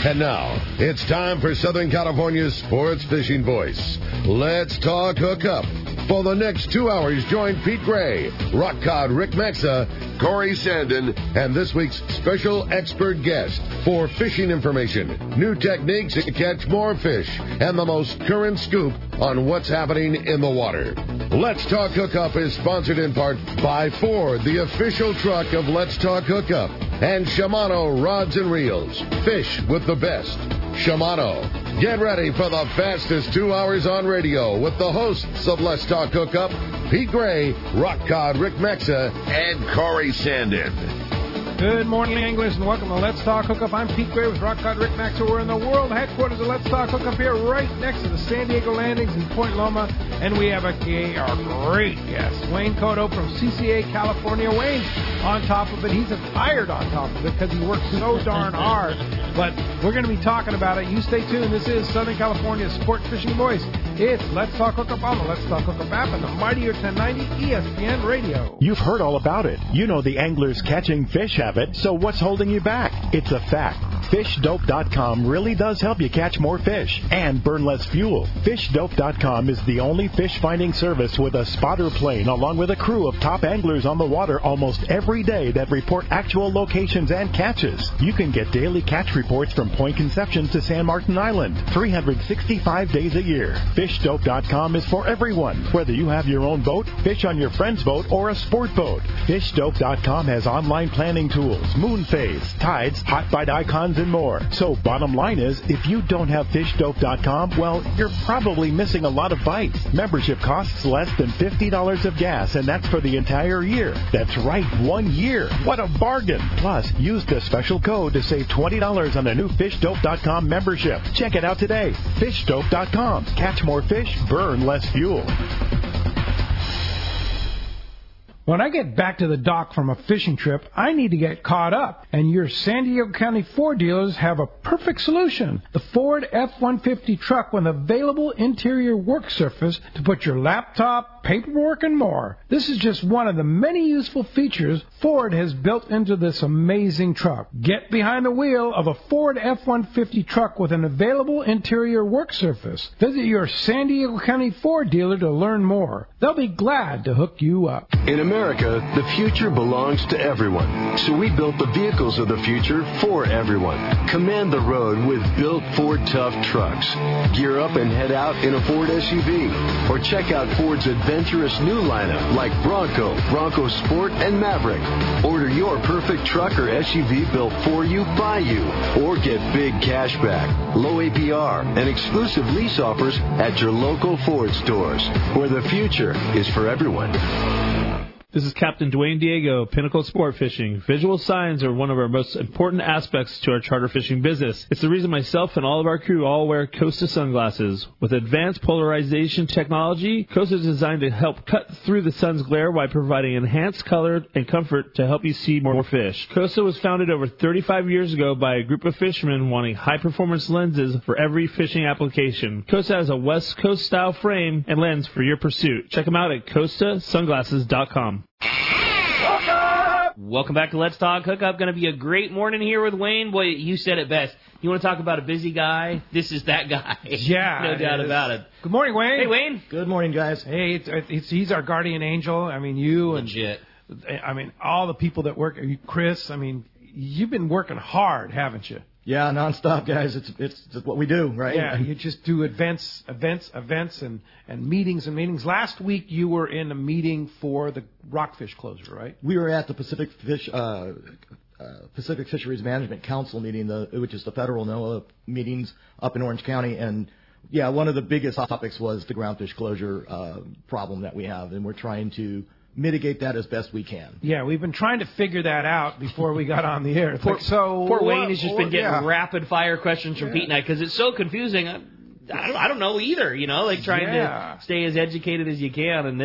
And now, it's time for Southern California's sports fishing voice. Let's talk hookup. For the next 2 hours, join Pete Gray, Rock Cod Rick Maxa, Corey Sandin, and this week's special expert guest for fishing information, new techniques to catch more fish, and the most current scoop on what's happening in the water. Let's Talk Hookup is sponsored in part by Ford, the official truck of Let's Talk Hookup, and Shimano Rods and Reels. Fish with the best. Shimano. Get ready for the fastest 2 hours on radio with the hosts of Let's Talk Hookup, Pete Gray, Rock Cod Rick Maxa, and Corey Sandin. Good morning, anglers, and welcome to Let's Talk Hookup. I'm Pete Gray with Rock Cod Rick Maxa. We're in the world headquarters of Let's Talk Hookup here, right next to the San Diego Landings in Point Loma, and we have our great guest, Wayne Cotto from CCA, California. Wayne's on top of it. He's tired on top of it because he works so darn hard, but we're going to be talking about it. You stay tuned. This is Southern California's sport fishing voice. It's Let's Talk Hookup on the Let's Talk Hookup app and the mightier 1090 ESPN Radio. You've heard all about it. You know the anglers catching fish have it, so what's holding you back? It's a fact. FishDope.com really does help you catch more fish and burn less fuel. FishDope.com is the only fish finding service with a spotter plane along with a crew of top anglers on the water almost every day that report actual locations and catches. You can get daily catch reports from Point Conception to San Martin Island, 365 days a year. FishDope.com is for everyone, whether you have your own boat, fish on your friend's boat, or a sport boat. FishDope.com has online planning tools, moon phase, tides, hot bite icons, and more. So bottom line is, if you don't have FishDope.com, well, you're probably missing a lot of bites. Membership costs less than $50 of gas, and that's for the entire year. That's right, 1 year. What a bargain. Plus, use the special code to save $20 on a new FishDope.com membership. Check it out today. FishDope.com. Catch more fish, burn less fuel. When I get back to the dock from a fishing trip, I need to get caught up, and your San Diego County Ford dealers have a perfect solution. The Ford F-150 truck with available interior work surface to put your laptop, paperwork, and more. This is just one of the many useful features Ford has built into this amazing truck. Get behind the wheel of a Ford F-150 truck with an available interior work surface. Visit your San Diego County Ford dealer to learn more. They'll be glad to hook you up. In America, the future belongs to everyone. So we built the vehicles of the future for everyone. Command the road with built Ford Tough trucks. Gear up and head out in a Ford SUV. Or check out Ford's adventurous new lineup like Bronco, Bronco Sport, and Maverick. Order your perfect truck or SUV built for you, by you. Or get big cash back, low APR, and exclusive lease offers at your local Ford stores, where the future is for everyone. This is Captain Dwayne Diego, Pinnacle Sport Fishing. Visual signs are one of our most important aspects to our charter fishing business. It's the reason myself and all of our crew all wear Costa sunglasses. With advanced polarization technology, Costa is designed to help cut through the sun's glare while providing enhanced color and comfort to help you see more fish. Costa was founded over 35 years ago by a group of fishermen wanting high-performance lenses for every fishing application. Costa has a West Coast style frame and lens for your pursuit. Check them out at CostaSunglasses.com. Welcome back to Let's Talk Hookup. Going to be a great morning here with Wayne. Boy, you said it best. You want to talk about a busy guy? This is that guy. Yeah. No doubt about it. Good morning, Wayne. Hey, Wayne. Good morning, guys. Hey, he's our guardian angel. I mean, you Legit. and all the people that work. Chris, I mean, you've been working hard, haven't you? Yeah, nonstop, guys. It's what we do, right? Yeah, you just do events, and meetings and meetings. Last week you were in a meeting for the rockfish closure, right? We were at the Pacific Fisheries Management Council meeting, which is the federal NOAA meetings up in Orange County, and yeah, one of the biggest topics was the groundfish closure problem that we have, and we're trying to mitigate that as best we can. Yeah, we've been trying to figure that out before we got on the air. Poor Wayne has just been getting rapid-fire questions from Pete and I because it's so confusing. I don't know either, like trying to stay as educated as you can, and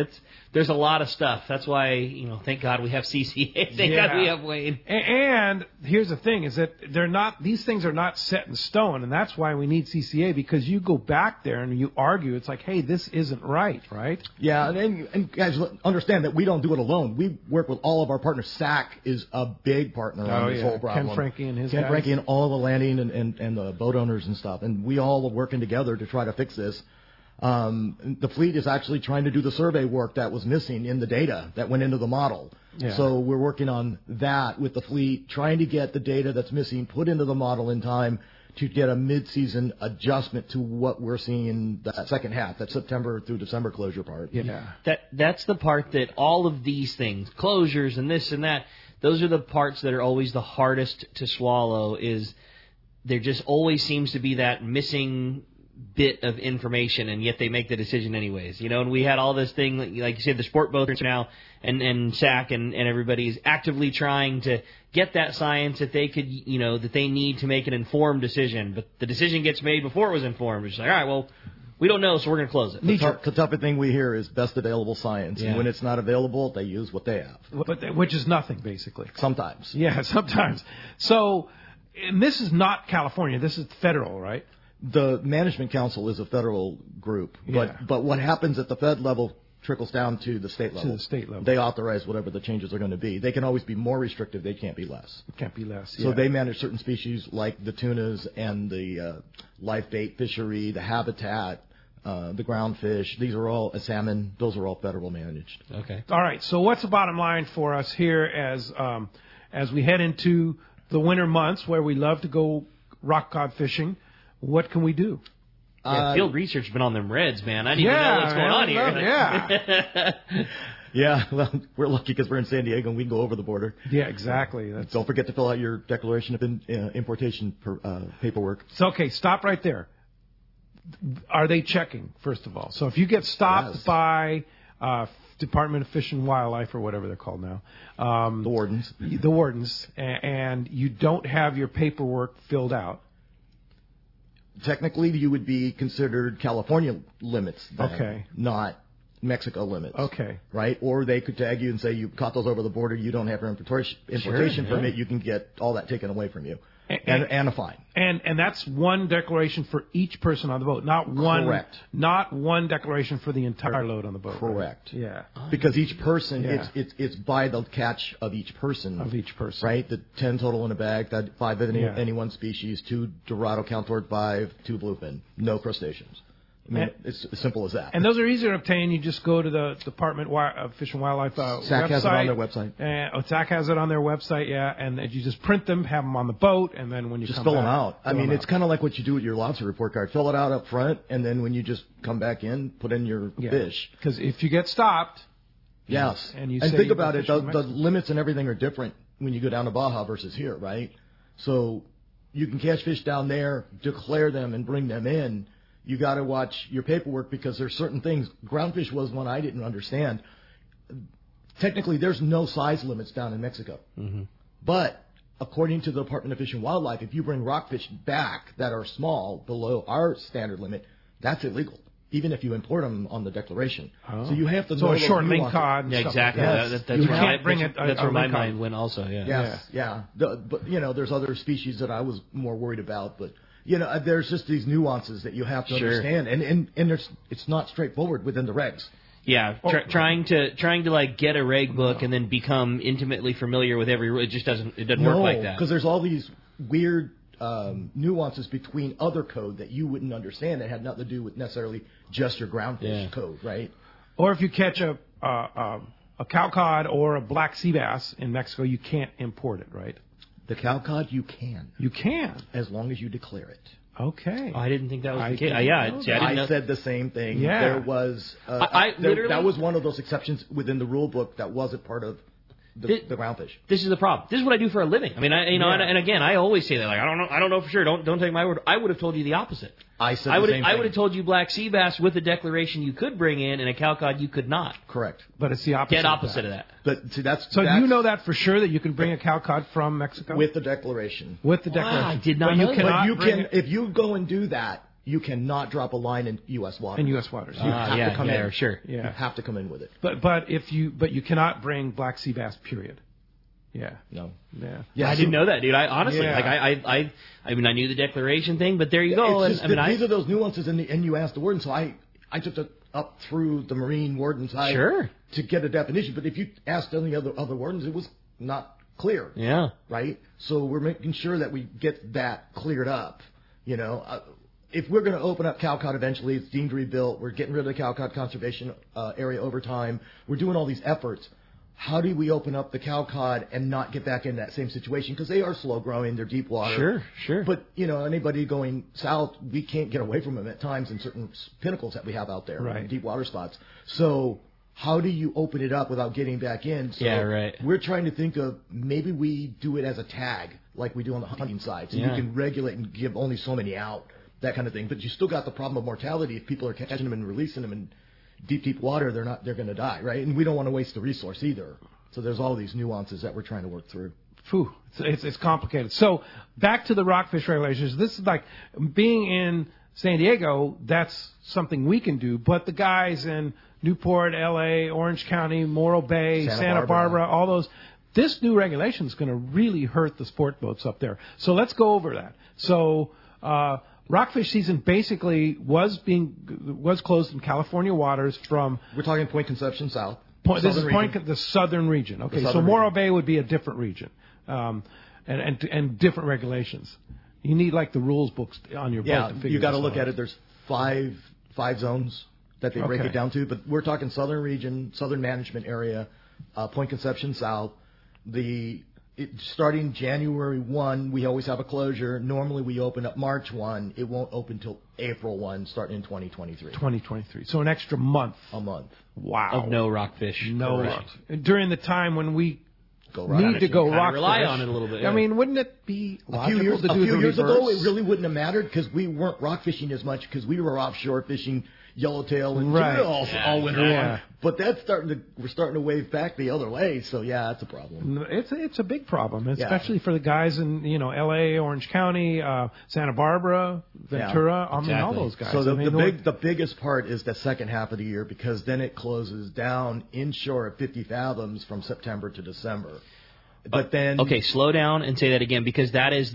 there's a lot of stuff. That's why, thank God we have CCA. Thank God we have Wayne. And here's the thing, is that these things are not set in stone, and that's why we need CCA, because you go back there and you argue, it's like, hey, this isn't right? Yeah, and guys, understand that we don't do it alone. We work with all of our partners. SAC is a big partner on this whole problem. Ken Frankie and his Ken guys. Frankie and all the landing and the boat owners and stuff. And we all are working together to try to fix this. The fleet is actually trying to do the survey work that was missing in the data that went into the model. Yeah. So we're working on that with the fleet, trying to get the data that's missing put into the model in time to get a mid-season adjustment to what we're seeing in the second half, that September through December closure part. Yeah. That's the part that all of these things, closures and this and that, those are the parts that are always the hardest to swallow. Is there just always seems to be that missing bit of information, and yet they make the decision anyways. And we had all this thing, like you said, the sport boaters now and SAC and everybody is actively trying to get that science that they could, that they need to make an informed decision. But the decision gets made before it was informed. It's like, all right, well, we don't know, so we're going to close it. The toughest thing we hear is best available science. Yeah. And when it's not available, they use what they have. Which is nothing, basically. Sometimes. Yeah, sometimes. So, and this is not California. This is federal, right? The Management Council is a federal group, but what happens at the Fed level trickles down to the state level. To the state level. They authorize whatever the changes are going to be. They can always be more restrictive. They can't be less. It can't be less. So they manage certain species like the tunas and the live bait fishery, the habitat, the ground fish. These are all salmon. Those are all federal managed. Okay. All right. So what's the bottom line for us here as we head into the winter months where we love to go rock cod fishing? What can we do? Field research has been on them reds, man. I need to know what's going on here. Yeah. Yeah, well, we're lucky because we're in San Diego and we can go over the border. Yeah, exactly. Don't forget to fill out your declaration of importation paperwork. So, okay, stop right there. Are they checking, first of all? So if you get stopped by Department of Fish and Wildlife or whatever they're called now. The wardens. The wardens, and you don't have your paperwork filled out. Technically, you would be considered California limits, then, not Mexico limits. Okay. Right? Or they could tag you and say you caught those over the border, you don't have your importation permit, you can get all that taken away from you. And a fine. And that's one declaration for each person on the boat, not one. Correct. Not one declaration for the entire load on the boat. Correct. Right? Yeah. Because each person, it's by the catch of each person. Of each person. Right? The 10 total in a bag, that 5 of any one species, 2 Dorado Countord 5, 2 bluefin, no crustaceans. I mean, it's as simple as that. And those are easier to obtain. You just go to the Department of Fish and Wildlife website. SAC has it on their website. SAC has it on their website, and you just print them, have them on the boat, and then when you just come fill back, them out. I mean, it's kind of like what you do with your lobster report card. Fill it out up front, and then when you just come back in, put in your fish. Because if you get stopped, yes, and think about it, the limits and everything are different when you go down to Baja versus here, right? So you can catch fish down there, declare them, and bring them in. You got to watch your paperwork because there's certain things. Groundfish was one I didn't understand. Technically, there's no size limits down in Mexico. Mm-hmm. But according to the Department of Fish and Wildlife, if you bring rockfish back that are small, below our standard limit, that's illegal, even if you import them on the declaration. Oh. So you have to know a short link cod. And exactly. Like That's where my mind went also. Yeah. Yes. But there's other species that I was more worried about, but. There's just these nuances that you have to understand, and it's not straightforward within the regs. Yeah, trying to like get a reg book and then become intimately familiar with every rule, it doesn't work like that. Because there's all these weird nuances between other code that you wouldn't understand that had nothing to do with necessarily just your groundfish code, right? Or if you catch a cow cod or a black sea bass in Mexico, you can't import it, right? The cow cod, you can. You can. As long as you declare it. Okay. I didn't think that was the case. I said the same thing. Yeah. There was... that was one of those exceptions within the rule book that wasn't part of the groundfish. This is the problem. This is what I do for a living. I mean, and again, I always say that. Like, I don't know for sure. Don't take my word. I would have told you the opposite. I said the same thing. I would have told you black sea bass with a declaration you could bring in, and a cow cod you could not. Correct. But it's the opposite. Dead opposite of that. But see, that's you know that for sure that you can bring a cow cod from Mexico with the declaration. With the declaration. I did not know that. But if you go and do that, you cannot drop a line in U.S. waters. In U.S. waters. You have to come in. Sure. You have to come in with it. But you cannot bring black sea bass, period. Yeah. No. Yeah. I didn't know that, dude. I honestly, I mean, I knew the declaration thing, but there you go. It's just these are those nuances, and you asked the warden, so I took it up through the Marine warden side to get a definition. But if you asked any other wardens, it was not clear. Yeah. Right? So we're making sure that we get that cleared up. If we're going to open up Calcott eventually, it's deemed rebuilt. We're getting rid of the Calcott Conservation Area over time. We're doing all these efforts. How do we open up the Calcott and not get back in that same situation? Because they are slow growing. They're deep water. Sure. But, anybody going south, we can't get away from them at times in certain pinnacles that we have out there. Right. Deep water spots. So how do you open it up without getting back in? So we're trying to think of maybe we do it as a tag like we do on the hunting side. So you can regulate and give only so many out, that kind of thing. But you still got the problem of mortality. If people are catching them and releasing them in deep water, they're going to die, right? And we don't want to waste the resource either. So there's all these nuances that we're trying to work through. Phew, it's complicated. So back to the rockfish regulations. This is like being in San Diego. That's something we can do. But the guys in Newport, L.A., Orange County, Morro Bay, Santa Barbara, all those. This new regulation is going to really hurt the sport boats up there. So let's go over that. So rockfish season basically was closed in California waters from. We're talking Point Conception south. This is the southern region. Okay, so Morro Bay would be a different region, and different regulations. You need like the rules books on your boat to figure. You got to look at it. There's five zones that they break it down to, but we're talking southern region, southern management area, Point Conception south. Starting January 1, we always have a closure. Normally we open up March 1. It won't open till April 1, starting in 2023. 2023. So an extra month. A month. Wow. Of no rockfish. No rockfish. During the time when we need to go rockfish. Rely on it a little bit. I mean, wouldn't it be a few years ago, it really wouldn't have mattered because we weren't rock fishing as much because we were offshore fishing yellowtail and drills all winter long. But we're starting to wave back the other way. So that's a problem. It's a big problem, especially for the guys in L.A., Orange County, Santa Barbara, Ventura. I mean, all those guys. So the biggest part is the second half of the year because then it closes down inshore at 50 fathoms from September to December. But then slow down and say that again because that's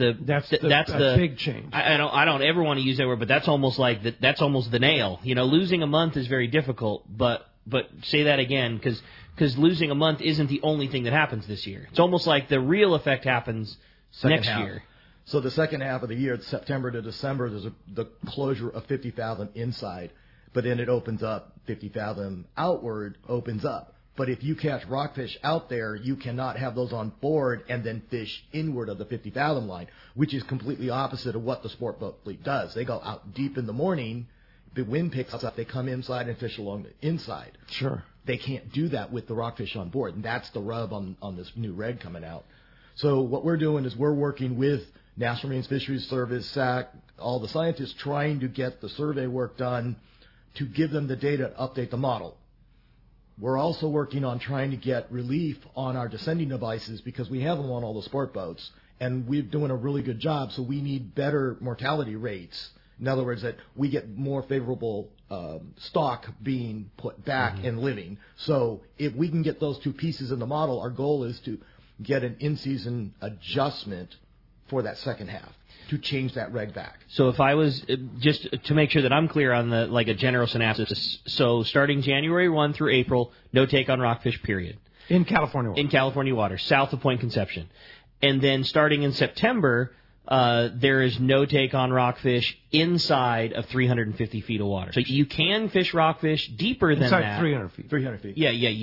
the big change. I don't ever want to use that word, but that's almost that's almost the nail. Losing a month is very difficult, but say that again because losing a month isn't the only thing that happens this year. It's almost like the real effect happens next year. So the second half of the year, September to December, there's the closure of 50 fathom inside, but then it opens up 50 fathom outward opens up. But if you catch rockfish out there, you cannot have those on board and then fish inward of the 50 fathom line, which is completely opposite of what the sport boat fleet does. They go out deep in the morning, the wind picks up, they come inside and fish along the inside. Sure. They can't do that with the rockfish on board, and that's the rub on this new reg coming out. So what we're doing is we're working with National Marine Fisheries Service, SAC, all the scientists trying to get the survey work done to give them the data to update the model. We're also working on trying to get relief on our descending devices because we have them on all the sport boats, and we're doing a really good job, so we need better mortality rates. In other words, that we get more favorable stock being put back and living. So if we can get those two pieces in the model, our goal is to get an in-season adjustment for that second half to change that reg back. So if I was, just to make sure that I'm clear on a general synopsis, so starting January 1 through April, no take on rockfish, period. In California waters. In California waters, south of Point Conception. And then starting in September, there is no take on rockfish inside of 350 feet of water. So you can fish rockfish deeper than that. 300 feet. 300 feet.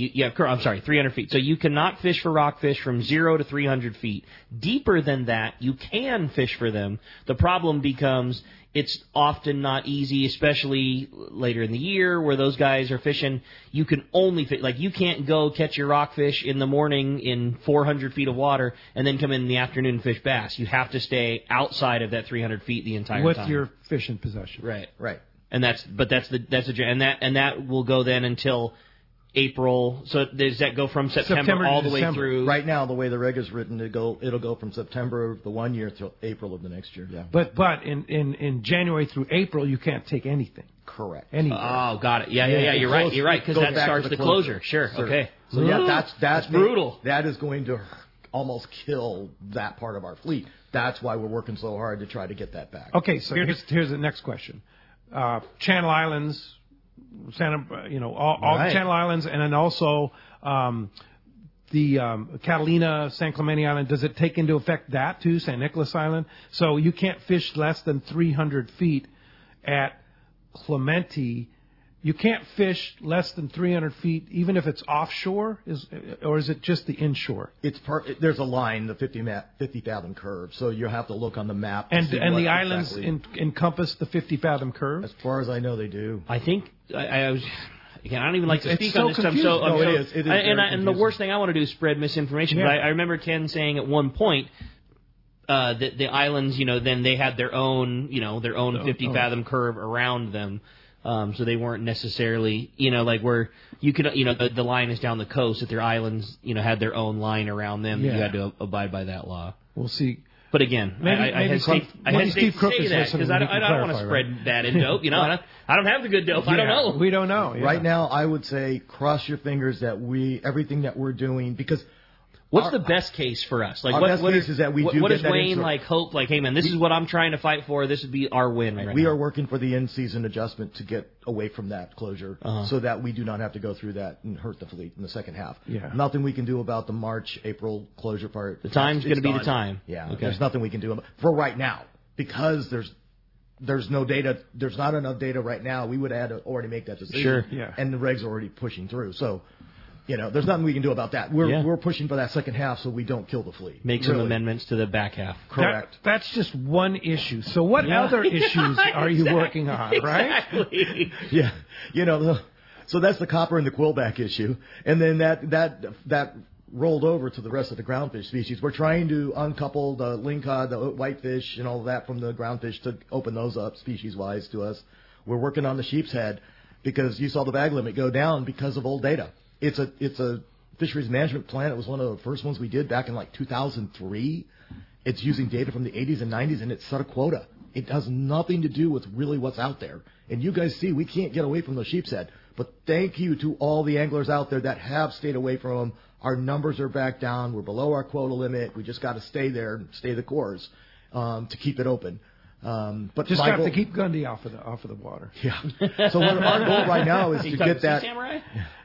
I'm sorry, 300 feet. So you cannot fish for rockfish from 0 to 300 feet. Deeper than that, you can fish for them. The problem becomes it's often not easy, especially later in the year where those guys are fishing. You can only fish, you can't go catch your rockfish in the morning in 400 feet of water and then come in the afternoon and fish bass. You have to stay outside of that 300 feet the entire time. With your fish in possession. Right. Right. And that will go then until April. So does that go from September all the way through? Right now, the way the reg is written, it'll go from September of the 1 year till April of the next year. Yeah. But in January through April, you can't take anything. Correct. Anywhere. Oh, got it. Yeah. You're right. Because that starts the closure. Sure. Okay. So yeah, that's brutal. That is going to almost kill that part of our fleet. That's why we're working so hard to try to get that back. Okay. So here's the next question. Channel Islands. All the Channel Islands, and then also the Catalina, San Clemente Island. Does it take into effect that too, San Nicolas Island? So you can't fish less than 300 feet at Clemente. You can't fish less than 300 feet, even if it's offshore, or is it just the inshore? There's a line, the 50 fathom curve, so you have to look on the map. And the islands encompass the 50 fathom curve. As far as I know, they do. I think I was. Again, I don't even like to speak on this stuff. It is. And the worst thing I want to do is spread misinformation. Yeah. But I remember Ken saying at one point that the islands, then they had their own 50 fathom curve around them. So they weren't necessarily, like where you could, the line is down the coast, that their islands, had their own line around them. Yeah. You had to abide by that law. We'll see. But again, I hesitate to say that because I don't want to spread bad in dope. I don't have the good dope. I don't know. We don't know. Yeah. Right now, I would say cross your fingers that everything that we're doing, because what's the best case for us? Like, our best case is that we do what get does that Wayne hope? Like, hey man, this is what I'm trying to fight for. This would be our win right now. We are working for the in-season adjustment to get away from that closure, so that we do not have to go through that and hurt the fleet in the second half. Yeah. Nothing we can do about the March-April closure part. The time's going to be the time. Yeah. Okay. There's nothing we can do for right now, because there's no data. There's not enough data right now. We would have had to already make that decision. Sure. Yeah. And the reg's already pushing through. So, there's nothing we can do about that. We're pushing for that second half so we don't kill the fleet. Make some amendments to the back half. Correct. That's just one issue. So what other issues are you working on, right? Exactly. Yeah. So that's the copper and the quillback issue. And then that rolled over to the rest of the groundfish species. We're trying to uncouple the lingcod, the whitefish, and all of that from the groundfish to open those up species-wise to us. We're working on the sheep's head because you saw the bag limit go down because of old data. It's a fisheries management plan. It was one of the first ones we did back in 2003. It's using data from the 80s and 90s, and it set a quota. It has nothing to do with really what's out there. And you guys see we can't get away from the sheep's head. But thank you to all the anglers out there that have stayed away from them. Our numbers are back down. We're below our quota limit. We just got to stay there and stay the course to keep it open. But just got to keep Gundy off of the water. Yeah. So our goal right now is to get that. Sea Samurai?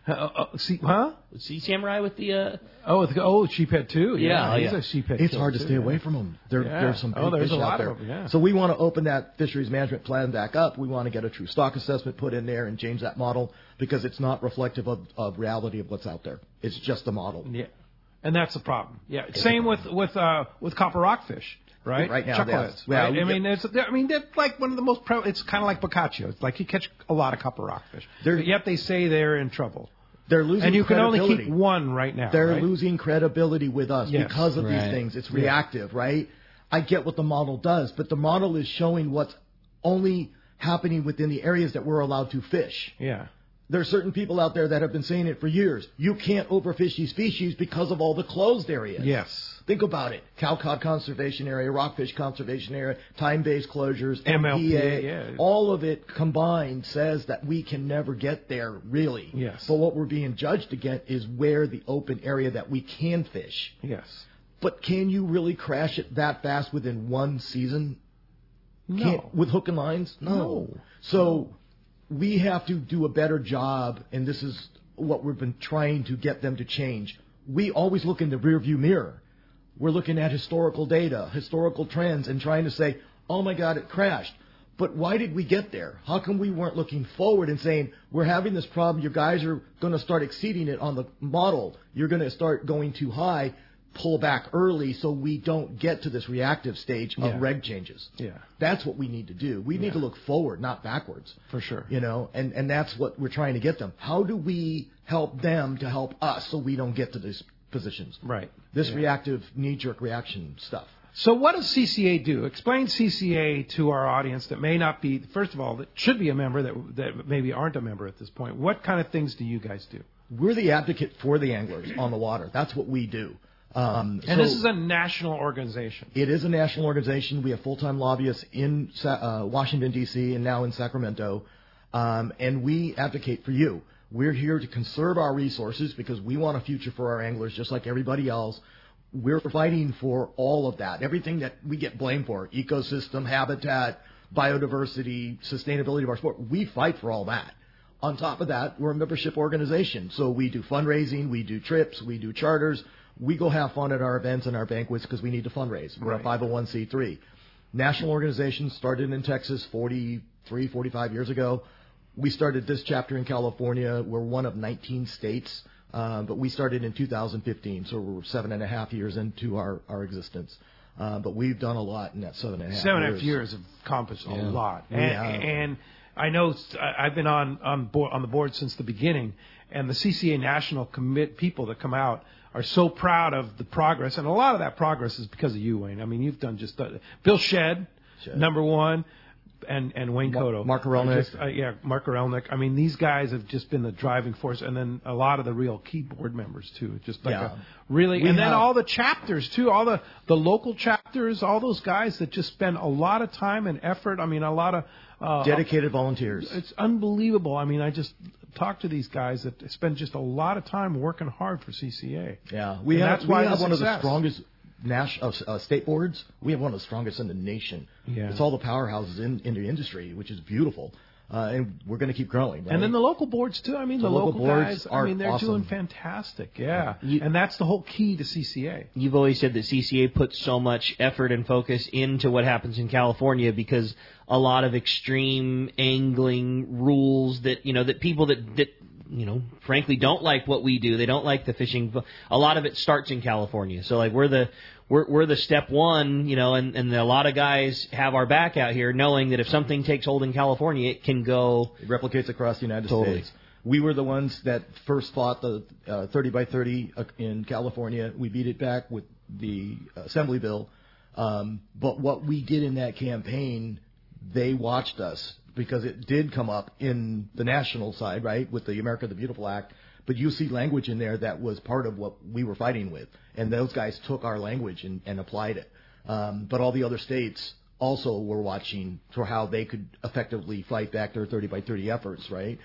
Sea Samurai with the. Sheephead too. Yeah, he's a sheephead. It's hard to stay away from them. There's some big fish out there. Yeah. So we want to open that fisheries management plan back up. We want to get a true stock assessment put in there and change that model because it's not reflective of reality of what's out there. It's just a model. Yeah, and that's the problem. Yeah. Same with copper rockfish. Right? Right now, chuckleheads. Yeah, right? They're like one of the most it's kind of like Boccaccio. It's like you catch a lot of copper rockfish. Yet they say they're in trouble. They're losing and you can credibility. only keep one right now. They're losing credibility with us because of these things. It's reactive, right? I get what the model does, but the model is showing what's only happening within the areas that we're allowed to fish. Yeah. There are certain people out there that have been saying it for years. You can't overfish these species because of all the closed areas. Yes. Think about it. Cowcod conservation area, rockfish conservation area, time-based closures, MLP, all of it combined says that we can never get there, really. Yes. But what we're being judged against is where the open area that we can fish. Yes. But can you really crash it that fast within one season? No. With hook and lines? No. So we have to do a better job, and this is what we've been trying to get them to change. We always look in the rearview mirror. We're looking at historical data, historical trends, and trying to say, oh, my God, it crashed. But why did we get there? How come we weren't looking forward and saying, we're having this problem, you guys are going to start exceeding it on the model, you're going to start going too high, pull back early so we don't get to this reactive stage of reg changes. Yeah. That's what we need to do. We need to look forward, not backwards. For sure. And that's what we're trying to get them. How do we help them to help us so we don't get to these positions? Right. This reactive knee-jerk reaction stuff. So what does CCA do? Explain CCA to our audience that may not be, first of all, that should be a member that maybe aren't a member at this point. What kind of things do you guys do? we're the advocate for the anglers on the water. That's what we do. And this is a national organization. It is a national organization. We have full-time lobbyists in Washington, D.C., and now in Sacramento. And we advocate for you. We're here to conserve our resources because we want a future for our anglers just like everybody else. We're fighting for all of that. Everything that we get blamed for, ecosystem, habitat, biodiversity, sustainability of our sport, we fight for all that. On top of that, we're a membership organization. So we do fundraising, we do trips, we do charters. We go have fun at our events and our banquets because we need to fundraise. We're a 501c3. National organization started in Texas 45 years ago. We started this chapter in California. We're one of 19 states, but we started in 2015, so we're 7.5 years into our existence. But we've done a lot in that 7.5 years. 7.5 years have accomplished a lot. And I know I've been on the board since the beginning, and the CCA National people that come out are so proud of the progress, and a lot of that progress is because of you, Wayne. I mean, you've done Bill Shedd, number one, and Wayne Cotto. Mark Orelnik. Mark Orelnik. I mean, these guys have just been the driving force, and then a lot of the real key board members, too. Just like then all the chapters, too, all the local chapters, all those guys that just spend a lot of time and effort. I mean, a lot of dedicated volunteers. It's unbelievable. I mean, I just talk to these guys that spend just a lot of time working hard for CCA. Yeah, we have one of the strongest state boards. We have one of the strongest in the nation. Yeah. It's all the powerhouses in the industry, which is beautiful. And we're going to keep growing. Right? And then the local boards, too. I mean, the local guys, they're awesome. doing fantastic. Yeah. And that's the whole key to CCA. You've always said that CCA puts so much effort and focus into what happens in California because a lot of extreme angling rules that people that frankly don't like what we do. They don't like the fishing. A lot of it starts in California. So like we're the step one, and a lot of guys have our back out here knowing that if something takes hold in California, it can go. It replicates across the United States. We were the ones that first fought the 30 by 30 in California. We beat it back with the Assembly bill. But what we did in that campaign, they watched us because it did come up in the national side, right, with the America the Beautiful Act. But you see language in there that was part of what we were fighting with. And those guys took our language and applied it. But all the other states also were watching for how they could effectively fight back their 30 by 30 efforts, right?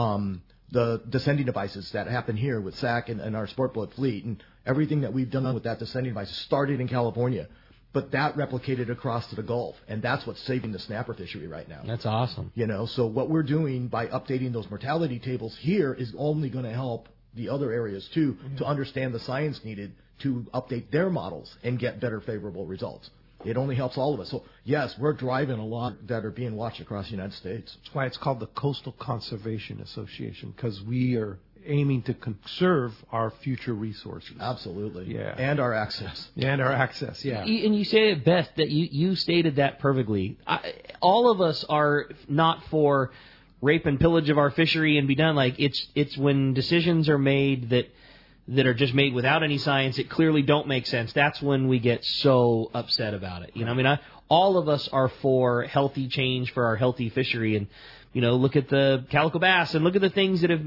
The descending devices that happen here with SAC and our sport boat fleet and everything that we've done with that descending device started in California. But that replicated across to the Gulf, and that's what's saving the snapper fishery right now. That's awesome. So what we're doing by updating those mortality tables here is only going to help the other areas, too, to understand the science needed to update their models and get better favorable results. It only helps all of us. So, yes, we're driving a lot that are being watched across the United States. That's why it's called the Coastal Conservation Association, because we are aiming to conserve our future resources. Absolutely. Yeah. And our access. Yeah. And you say it best that you stated that perfectly. All of us are not for rape and pillage of our fishery and be done. Like it's when decisions are made that are just made without any science, it clearly don't make sense. That's when we get so upset about it. All of us are for healthy change for our healthy fishery, and look at the calico bass and look at the things that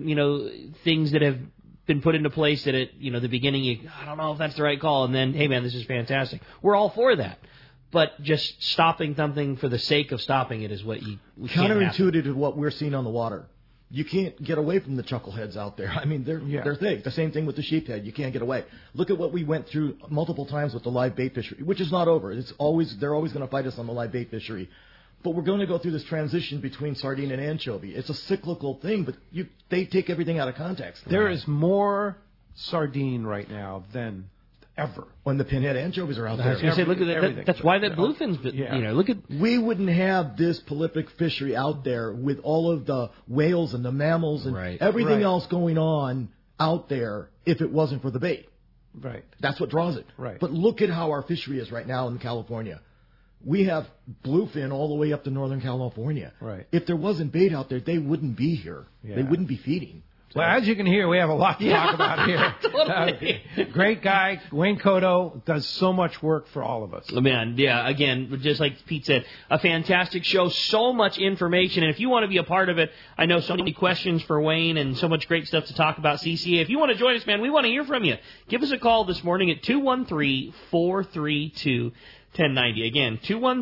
have been put into place that at the beginning I don't know if that's the right call, and then hey man, this is fantastic. We're all for that. But just stopping something for the sake of stopping it is what we counterintuitive to what we're seeing on the water. You can't get away from the chuckleheads out there. I mean, they're thick. The same thing with the sheephead. You can't get away. Look at what we went through multiple times with the live bait fishery, which is not over. They're always going to fight us on the live bait fishery. But we're going to go through this transition between sardine and anchovy. It's a cyclical thing, but they take everything out of context. There is more sardine right now than ever. When the pinhead anchovies are out there. Look at that. That's why that bluefin's. Look at. We wouldn't have this prolific fishery out there with all of the whales and the mammals and everything else going on out there if it wasn't for the bait. Right. That's what draws it. Right. But look at how our fishery is right now in California. We have bluefin all the way up to Northern California. Right. If there wasn't bait out there, they wouldn't be here. Yeah. They wouldn't be feeding. Well, as you can hear, we have a lot to talk about here. Totally. Great guy, Wayne Cotto, does so much work for all of us. Man, yeah, again, just like Pete said, a fantastic show, so much information. And if you want to be a part of it, I know so many questions for Wayne and so much great stuff to talk about CCA. If you want to join us, man, we want to hear from you. Give us a call this morning at 213-432-1090. Again,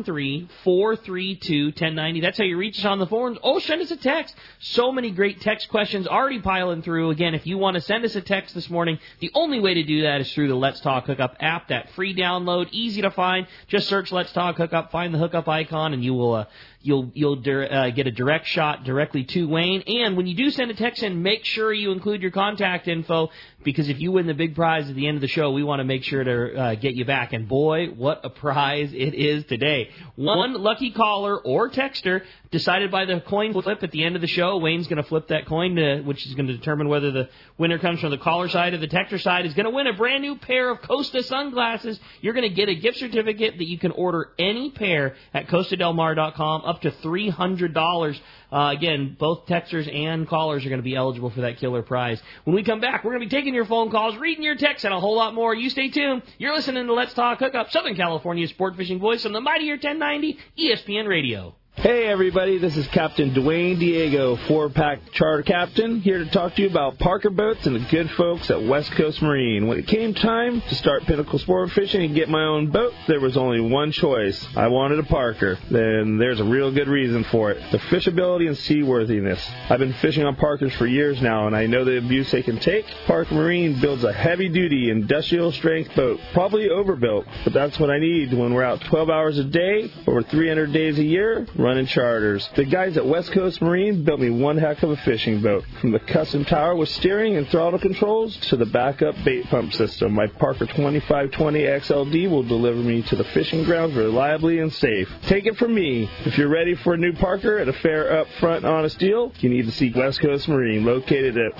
213-432-1090. That's how you reach us on the forums. Oh, send us a text. So many great text questions already piling through. Again, if you want to send us a text this morning, the only way to do that is through the Let's Talk Hookup app. That free download, easy to find. Just search Let's Talk Hookup, find the hookup icon, and you will you'll get a direct shot directly to Wayne. And when you do send a text in, make sure you include your contact info, because if you win the big prize at the end of the show, we want to make sure to get you back. And boy, what a prize it is today. One lucky caller or texter decided by the coin flip at the end of the show. Wayne's going to flip that coin, which is going to determine whether the winner comes from the caller side or the texter side, is going to win a brand new pair of Costa sunglasses. You're going to get a gift certificate that you can order any pair at CostaDelMar.com, up to $300. Again, both texters and callers are going to be eligible for that killer prize. When we come back, we're going to be taking your phone calls, reading your texts, and a whole lot more. You stay tuned. You're listening to Let's Talk Hookup, Southern California's sport fishing voice on the Mightier 1090 ESPN Radio. Hey everybody, this is Captain Dwayne Diego, 4-pack charter captain, here to talk to you about Parker Boats and the good folks at West Coast Marine. When it came time to start Pinnacle Sport Fishing and get my own boat, there was only one choice. I wanted a Parker. Then there's a real good reason for it: the fishability and seaworthiness. I've been fishing on Parkers for years now, and I know the abuse they can take. Parker Marine builds a heavy-duty, industrial-strength boat, probably overbuilt, but that's what I need when we're out 12 hours a day, over 300 days a year, running charters. The guys at West Coast Marine built me one heck of a fishing boat. From the custom tower with steering and throttle controls to the backup bait pump system, my Parker 2520 XLD will deliver me to the fishing grounds reliably and safe. Take it from me, if you're ready for a new Parker at a fair, upfront, honest deal, you need to seek West Coast Marine, located at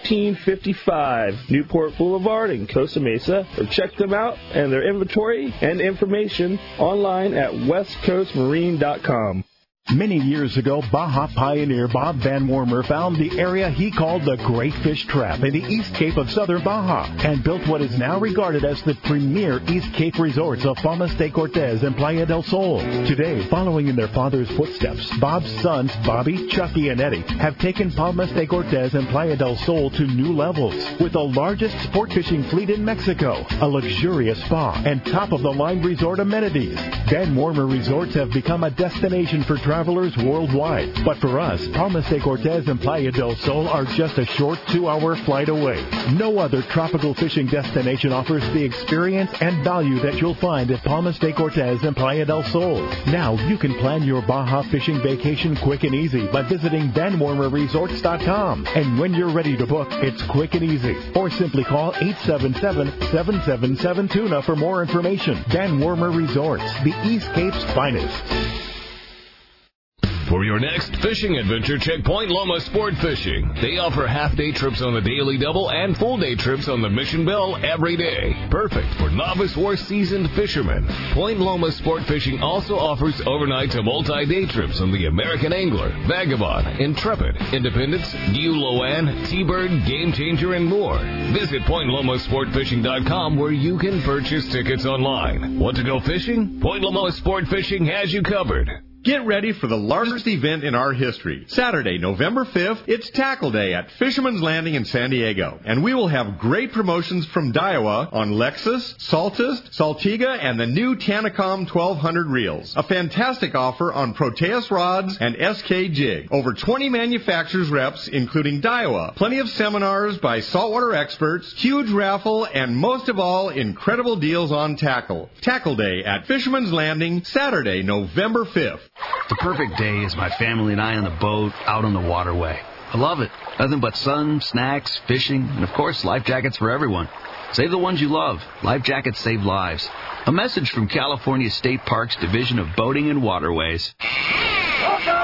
1555 Newport Boulevard in Costa Mesa, or check them out and their inventory and information online at westcoastmarine.com. Many years ago, Baja pioneer Bob Van Wormer found the area he called the Great Fish Trap in the East Cape of southern Baja and built what is now regarded as the premier East Cape resorts of Palmas de Cortez and Playa del Sol. Today, following in their father's footsteps, Bob's sons, Bobby, Chucky, and Eddie, have taken Palmas de Cortez and Playa del Sol to new levels with the largest sport fishing fleet in Mexico, a luxurious spa, and top-of-the-line resort amenities. Van Wormer Resorts have become a destination for travelers worldwide. But for us, Palmas de Cortez and Playa del Sol are just a short 2-hour flight away. No other tropical fishing destination offers the experience and value that you'll find at Palmas de Cortez and Playa del Sol. Now you can plan your Baja fishing vacation quick and easy by visiting VanWormerResorts.com. And when you're ready to book, it's quick and easy. Or simply call 877-777-TUNA for more information. Van Wormer Resorts, the East Cape's finest. For your next fishing adventure, check Point Loma Sport Fishing. They offer half-day trips on the Daily Double and full-day trips on the Mission Bell every day. Perfect for novice or seasoned fishermen. Point Loma Sport Fishing also offers overnight to multi-day trips on the American Angler, Vagabond, Intrepid, Independence, Loan, T-Bird, Game Changer, and more. Visit PointLomaSportFishing.com where you can purchase tickets online. Want to go fishing? Point Loma Sport Fishing has you covered. Get ready for the largest event in our history. Saturday, November 5th, it's Tackle Day at Fisherman's Landing in San Diego. And we will have great promotions from Daiwa on Lexus, Saltus, Saltiga, and the new Tanacom 1200 reels. A fantastic offer on Proteus rods and SK jig. Over 20 manufacturers reps, including Daiwa. Plenty of seminars by saltwater experts, huge raffle, and most of all, incredible deals on tackle. Tackle Day at Fisherman's Landing, Saturday, November 5th. The perfect day is my family and I on the boat, out on the waterway. I love it. Nothing but sun, snacks, fishing, and of course, life jackets for everyone. Save the ones you love. Life jackets save lives. A message from California State Parks Division of Boating and Waterways.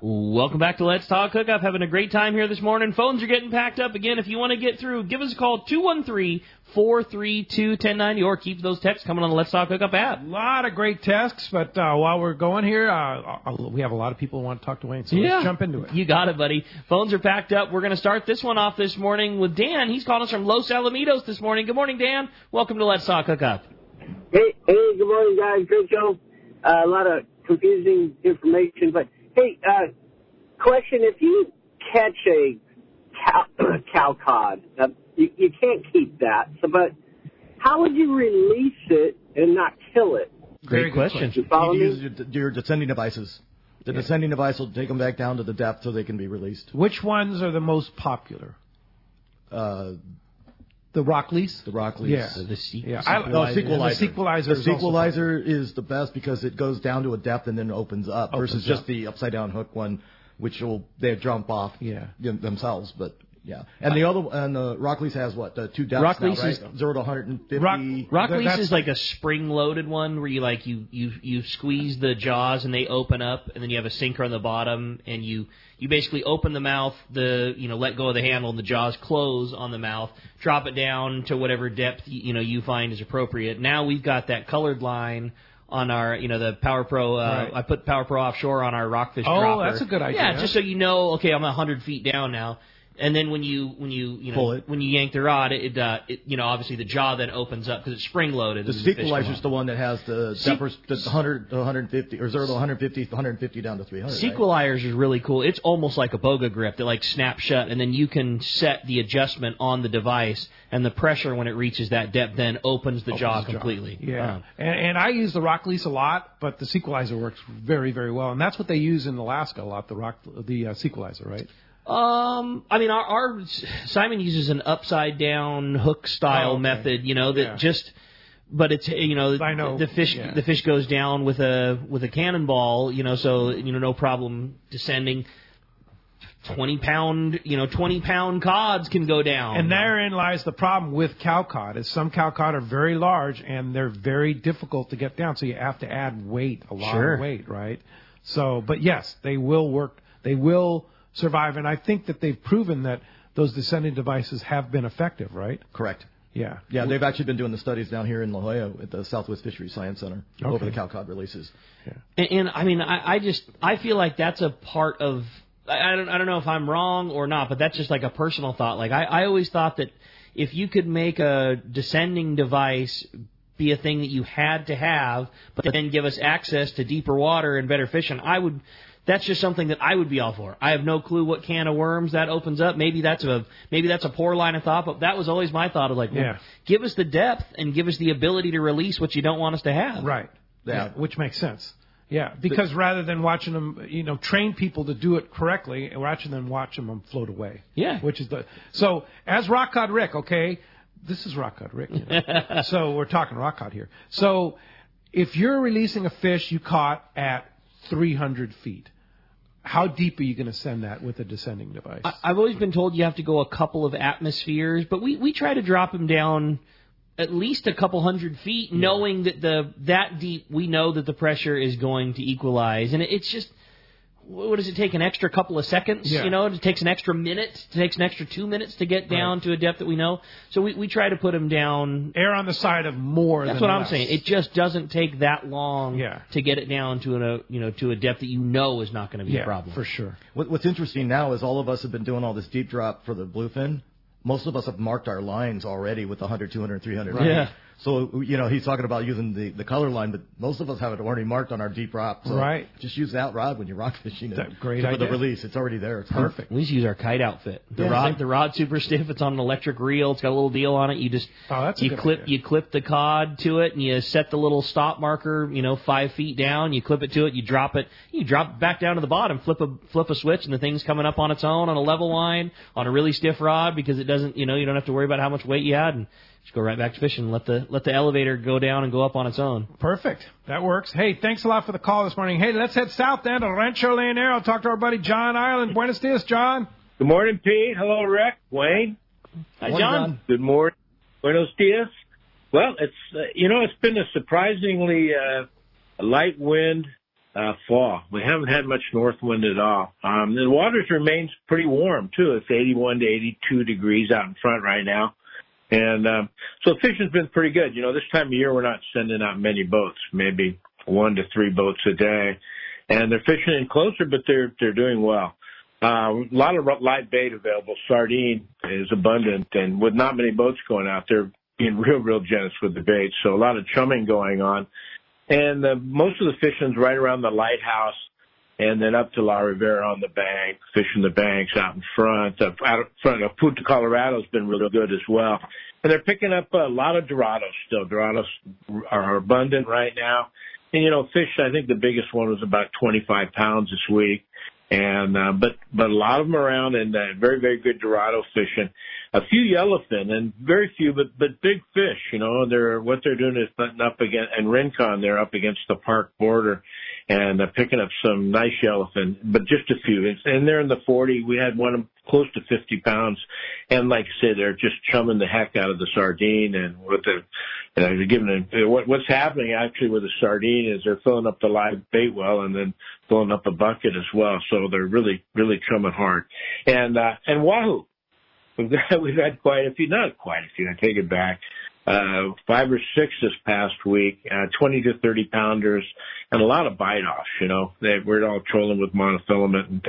Welcome back to Let's Talk Hookup. Having a great time here this morning. Phones are getting packed up again. If you want to get through, give us a call, 213-432-1090, or keep those texts coming on the Let's Talk Hookup app. A lot of great texts, but while we're going here, we have a lot of people who want to talk to Wayne, so let's jump into it. You got it, buddy. Phones are packed up. We're going to start this one off this morning with Dan. He's calling us from Los Alamitos this morning. Good morning, Dan. Welcome to Let's Talk Hookup. Hey, good morning, guys. Great show. A lot of confusing information, but hey, question: if you catch a cow cod, you can't keep that. So, but how would you release it and not kill it? Great question. You use your descending devices. The descending device will take them back down to the depth so they can be released. Which ones are the most popular? The Rockleys? The Rockleys. Yeah. Sequelizer. The Sequelizer is the best because it goes down to a depth and then opens up versus just the upside-down hook one, which they jump off themselves. But yeah, and the Rockleys has what, two depths now, right? 0 to 150. Rockleys is like a spring-loaded one where you squeeze the jaws and they open up, and then you have a sinker on the bottom, and you basically open the mouth, let go of the handle, and the jaws close on the mouth. Drop it down to whatever depth you find is appropriate. Now we've got that colored line on our, the Power Pro. Right. I put Power Pro offshore on our rockfish dropper. Oh, that's a good idea. Yeah, just so you know, okay, I'm 100 feet down now. And then when you yank the rod, it obviously the jaw then opens up because it's spring loaded. The Sequelizer is the one that has the 100 to 150 or 0 to 150 down to 300. Sequelizers is really cool. It's almost like a boga grip that like snaps shut, and then you can set the adjustment on the device, and the pressure when it reaches that depth then opens the jaw completely. Yeah, and I use the Rockleys a lot, but the Sequelizer works very, very well, and that's what they use in Alaska a lot. The Sequelizer, right? Our Simon uses an upside down hook style method, but it's I know. the fish goes down with a cannonball, so no problem descending. 20-pound cods can go down. And therein lies the problem with cow cod, is some cow cod are very large and they're very difficult to get down, so you have to add weight, a lot of weight, right? So, but yes, they will work. They will survive, and I think that they've proven that those descending devices have been effective, right? Correct. Yeah. Yeah, they've actually been doing the studies down here in La Jolla at the Southwest Fisheries Science Center over the cow cod releases. Yeah. And I feel like that's a part of, I don't know if I'm wrong or not, but that's just like a personal thought. Like I always thought that if you could make a descending device be a thing that you had to have, but then give us access to deeper water and better fishing, that's just something that I would be all for. I have no clue what can of worms that opens up. Maybe that's a poor line of thought, but that was always my thought of like, give us the depth and give us the ability to release what you don't want us to have. Right. Yeah, which makes sense. Yeah, because rather than watching them, train people to do it correctly, watching them float away. Yeah. So as Rock Cod Rick, okay, this is Rock Cod Rick. So we're talking rock cod here. So if you're releasing a fish you caught at 300 feet, how deep are you going to send that with a descending device? I've always been told you have to go a couple of atmospheres, but we try to drop them down at least a couple 100 feet, knowing that that deep we know that the pressure is going to equalize, and it's just, what does it take, an extra couple of seconds? Yeah. It takes an extra minute. It takes an extra 2 minutes to get down to a depth that we know. So we try to put them down. Err on the side of more. That's than what less. I'm saying. It just doesn't take that long to get it down to a depth that is not going to be a problem. For sure. What's interesting now is all of us have been doing all this deep drop for the bluefin. Most of us have marked our lines already with 100, 200, 300. Right. Yeah. So, he's talking about using the color line, but most of us have it already marked on our deep drop. So just use that rod when you're rock fishing. Great idea. For the release. It's already there. It's perfect. We just use our kite outfit. The rod's super stiff. It's on an electric reel. It's got a little deal on it. You just you clip the cod to it, and you set the little stop marker, 5 feet down. You clip it to it. You drop it back down to the bottom. Flip a switch, and the thing's coming up on its own on a level line on a really stiff rod because it doesn't. You don't have to worry about how much weight you had, and just go right back to fishing and let the elevator go down and go up on its own. Perfect. That works. Hey, thanks a lot for the call this morning. Hey, let's head south then to Rancho Leonero. Talk to our buddy John Ireland. Buenos dias, John. Good morning, Pete. Hello, Rick. Wayne. Hi, John. Good morning. Buenos dias. Well, it's it's been a surprisingly light wind fall. We haven't had much north wind at all. The waters remains pretty warm too. It's 81 to 82 degrees out in front right now. And so fishing's been pretty good. You know, this time of year we're not sending out many boats, maybe 1 to 3 boats a day. And they're fishing in closer, but they're doing well. A lot of live bait available. Sardine is abundant, and with not many boats going out, they're being real generous with the bait. So a lot of chumming going on. And most of the fishing's right around the lighthouse and then up to La Rivera on the bank, fishing the banks out in front. Out in front of Punta Colorado's been really good as well. And they're picking up a lot of Dorados still. Dorados are abundant right now. And, you know, fish, I think the biggest one was about 25 pounds this week. And, but a lot of them around and very good Dorado fishing. A few yellowfin and very few, but big fish, you know, what they're doing is butting up against, and Rincon, they're up against the park border and picking up some nice yellowfin, but just a few. And they're in the 40. We had one close to 50 pounds. And like I said, they're just chumming the heck out of the sardine and with what's happening actually with the sardine is they're filling up the live bait well and then filling up a bucket as well. So they're really chumming hard. And wahoo. We've had quite a few, not quite a few, I take it back, 5 or 6 this past week, 20 to 30 pounders, and a lot of bite-offs, you know. We're all trolling with monofilament,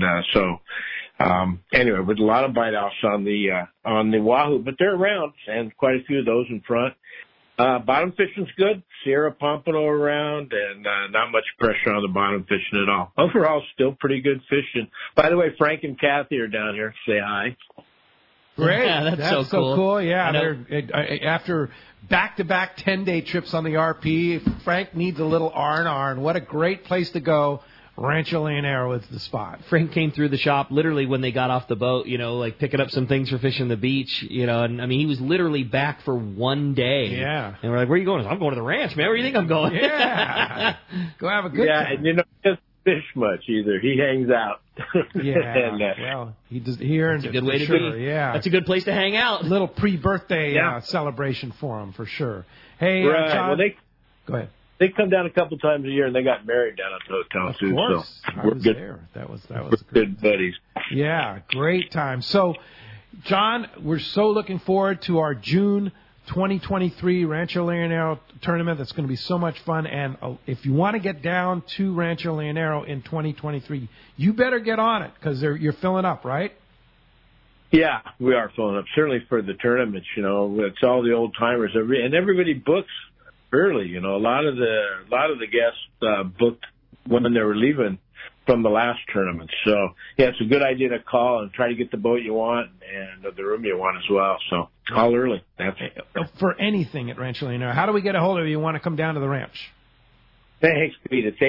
anyway, with a lot of bite-offs on the wahoo, but they're around, and quite a few of those in front. Bottom fishing's good, Sierra Pompano around, and not much pressure on the bottom fishing at all. Overall, still pretty good fishing. By the way, Frank and Kathy are down here. Say hi. Great. Yeah, that's so cool. Yeah, after back-to-back 10-day trips on the RP, Frank needs a little R&R, and what a great place to go. Rancho Leonero is the spot. Frank came through the shop literally when they got off the boat, you know, like picking up some things for fishing the beach, you know, and I mean, he was literally back for one day. Yeah. And we're like, where are you going? I'm going to the ranch, man. Where do you think I'm going? Yeah. Go have a good time. Yeah, and you know, he doesn't fish much either. He hangs out. Yeah. And, well, he earns it. That's a good way to be. Yeah. That's a good place to hang out. A little pre-birthday celebration for him, for sure. Hey, right. John. Well, go ahead. They come down a couple times a year, and they got married down at the hotel too. Of course, so I was good. there. That was we're great. good buddies. Yeah, great time. So, John, we're so looking forward to our June 2023 Rancho Leonero tournament. That's going to be so much fun. And if you want to get down to Rancho Leonero in 2023, you better get on it because you're filling up, right? Yeah, we are filling up. Certainly for the tournaments, you know, it's all the old timers, and everybody books early. You know, a lot of the guests booked when they were leaving from the last tournament. So yeah, it's a good idea to call and try to get the boat you want and the room you want as well. So call early. For anything at Rancho Leonero. How do we get a hold of you? You want to come down to the ranch? Thanks, Pete. It's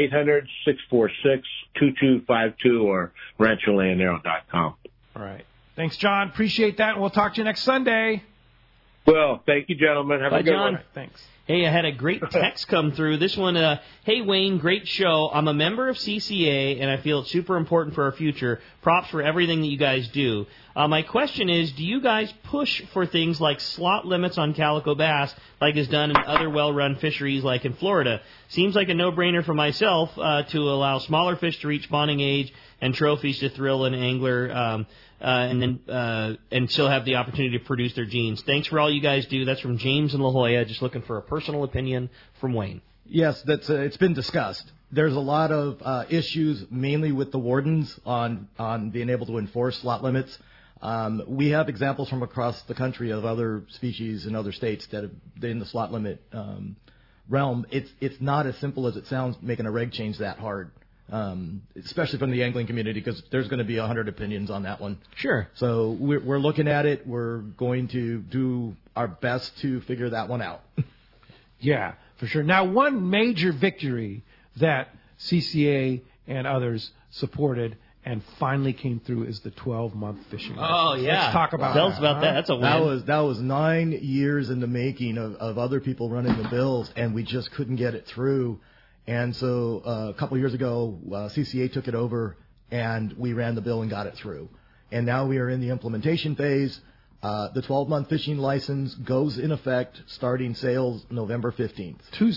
800-646-2252 or rancholeonero.com. All right. Thanks, John. Appreciate that. And we'll talk to you next Sunday. Well, thank you, gentlemen. Have Bye, a good John. one. Thanks. Hey, I had a great text come through. This one, hey, Wayne, great show. I'm a member of CCA, and I feel it's super important for our future. Props for everything that you guys do. My question is, do you guys push for things like slot limits on calico bass, like is done in other well-run fisheries like in Florida? Seems like a no-brainer for myself to allow smaller fish to reach spawning age and trophies to thrill an angler and still have the opportunity to produce their genes. Thanks for all you guys do. That's from James in La Jolla. Just looking for a personal opinion from Wayne. Yes, that's it's been discussed. There's a lot of issues, mainly with the wardens on being able to enforce slot limits. We have examples from across the country of other species in other states that have been in the slot limit realm. It's not as simple as it sounds, making a reg change that hard. Especially from the angling community, because there's going to be 100 opinions on that one. Sure. So we're looking at it. We're going to do our best to figure that one out. Yeah, for sure. Now, one major victory that CCA and others supported and finally came through is the 12-month fishing. Oh, yeah. Let's talk about Tell us about that. That's a win. That was 9 years in the making of other people running the bills, and we just couldn't get it through. And so a couple of years ago, CCA took it over, and we ran the bill and got it through. And now we are in the implementation phase. The 12-month fishing license goes in effect starting sales November 15th. Tuesday.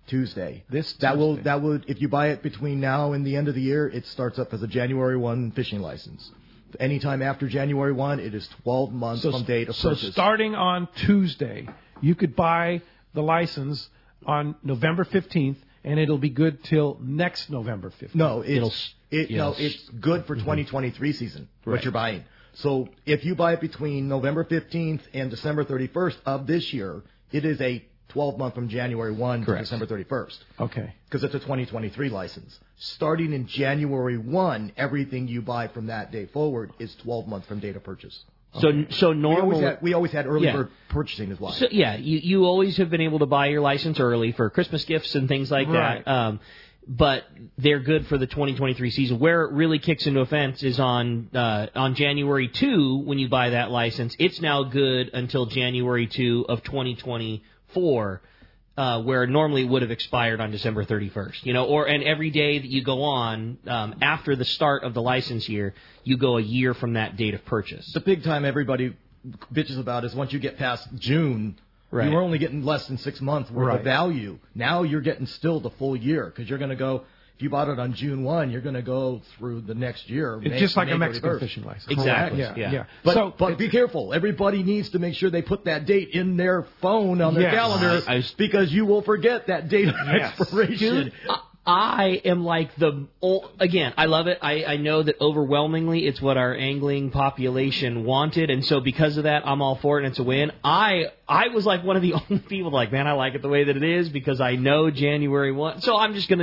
Tuesday. This that Tuesday. will if you buy it between now and the end of the year, it starts up as a January 1 fishing license. Anytime after January 1, it is 12 months from date of purchase. So starting on Tuesday, you could buy the license on November 15th, and it'll be good till next November 15th. No, it's good for 2023 season, what you're buying. So if you buy it between November 15th and December 31st of this year, it is a 12-month from January 1 to December 31st. Okay. Because it's a 2023 license. Starting in January 1, everything you buy from that day forward is 12 months from date of purchase. So normally we always had early bird purchasing as well. So you always have been able to buy your license early for Christmas gifts and things like that. But they're good for the 2023 season. Where it really kicks into offense is on January 2 when you buy that license. It's now good until January 2 of 2024. Where normally it would have expired on December 31st, and every day that you go on after the start of the license year, you go a year from that date of purchase. The big time everybody bitches about is once you get past June, you were only getting less than 6 months worth of value. Now you're getting still the full year because you're going to go. If you bought it on June 1, you're going to go through the next year. It's just like May a Mexican 31st. fishing license. Exactly. Yeah. But be careful. Everybody needs to make sure they put that date in their phone on their calendar because you will forget that date of expiration. Dude, I am like again, I love it. I know that overwhelmingly it's what our angling population wanted, and so because of that, I'm all for it, and it's a win. I was like one of the only people like, man, I like it the way that it is because I know January 1. So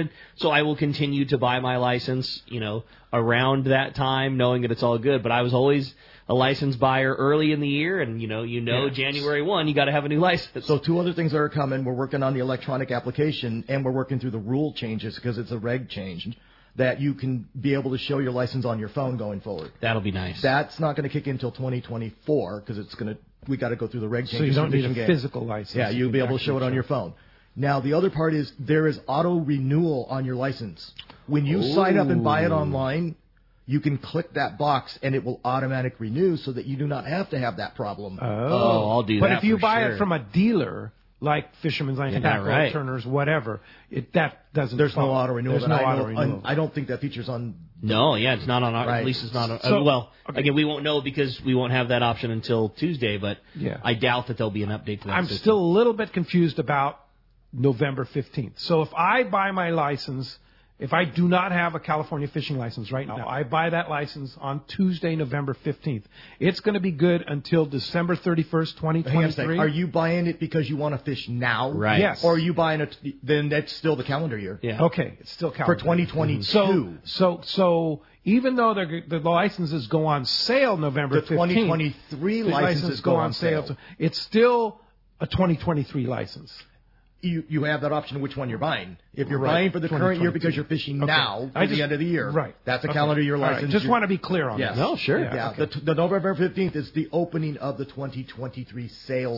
I will continue to buy my license, around that time, knowing that it's all good. But I was always a license buyer early in the year, and January 1, you got to have a new license. So 2 other things that are coming. We're working on the electronic application, and we're working through the rule changes because it's a reg change that you can be able to show your license on your phone going forward. That'll be nice. That's not going to kick in until 2024 because we got to go through the reg changes. So you don't need a physical license. Yeah, you'll be able to show it on your phone. Now, the other part is there is auto renewal on your license. When you sign up and buy it online, you can click that box and it will automatically renew so that you do not have to have that problem. I'll do that. But if you buy it from a dealer like Fisherman's Lane, Tackle, Turner's, whatever, that doesn't. There's no auto renewal. There's no auto renewal. I don't think that feature's on. No, it's not on our. At least it's not on. Again, we won't know because we won't have that option until Tuesday. But I doubt that there'll be an update to that. I'm still a little bit confused about November 15th. So if I buy my license. If I do not have a California fishing license right now, I buy that license on Tuesday, November 15th. It's going to be good until December 31st, 2023. Are you buying it because you want to fish now? Right. Yes. Or are you buying it, then that's still the calendar year. Yeah. Okay, it's still calendar. For 2022. So even though the licenses go on sale November 15th. The 2023 licenses go on sale. It's still a 2023 license. You have that option of which one you're buying. If you're buying for the current year because you're fishing now for the end of the year, that's a calendar year license. Right. Just want to be clear on that. No, sure. Yeah. The November 15th is the opening of the 2023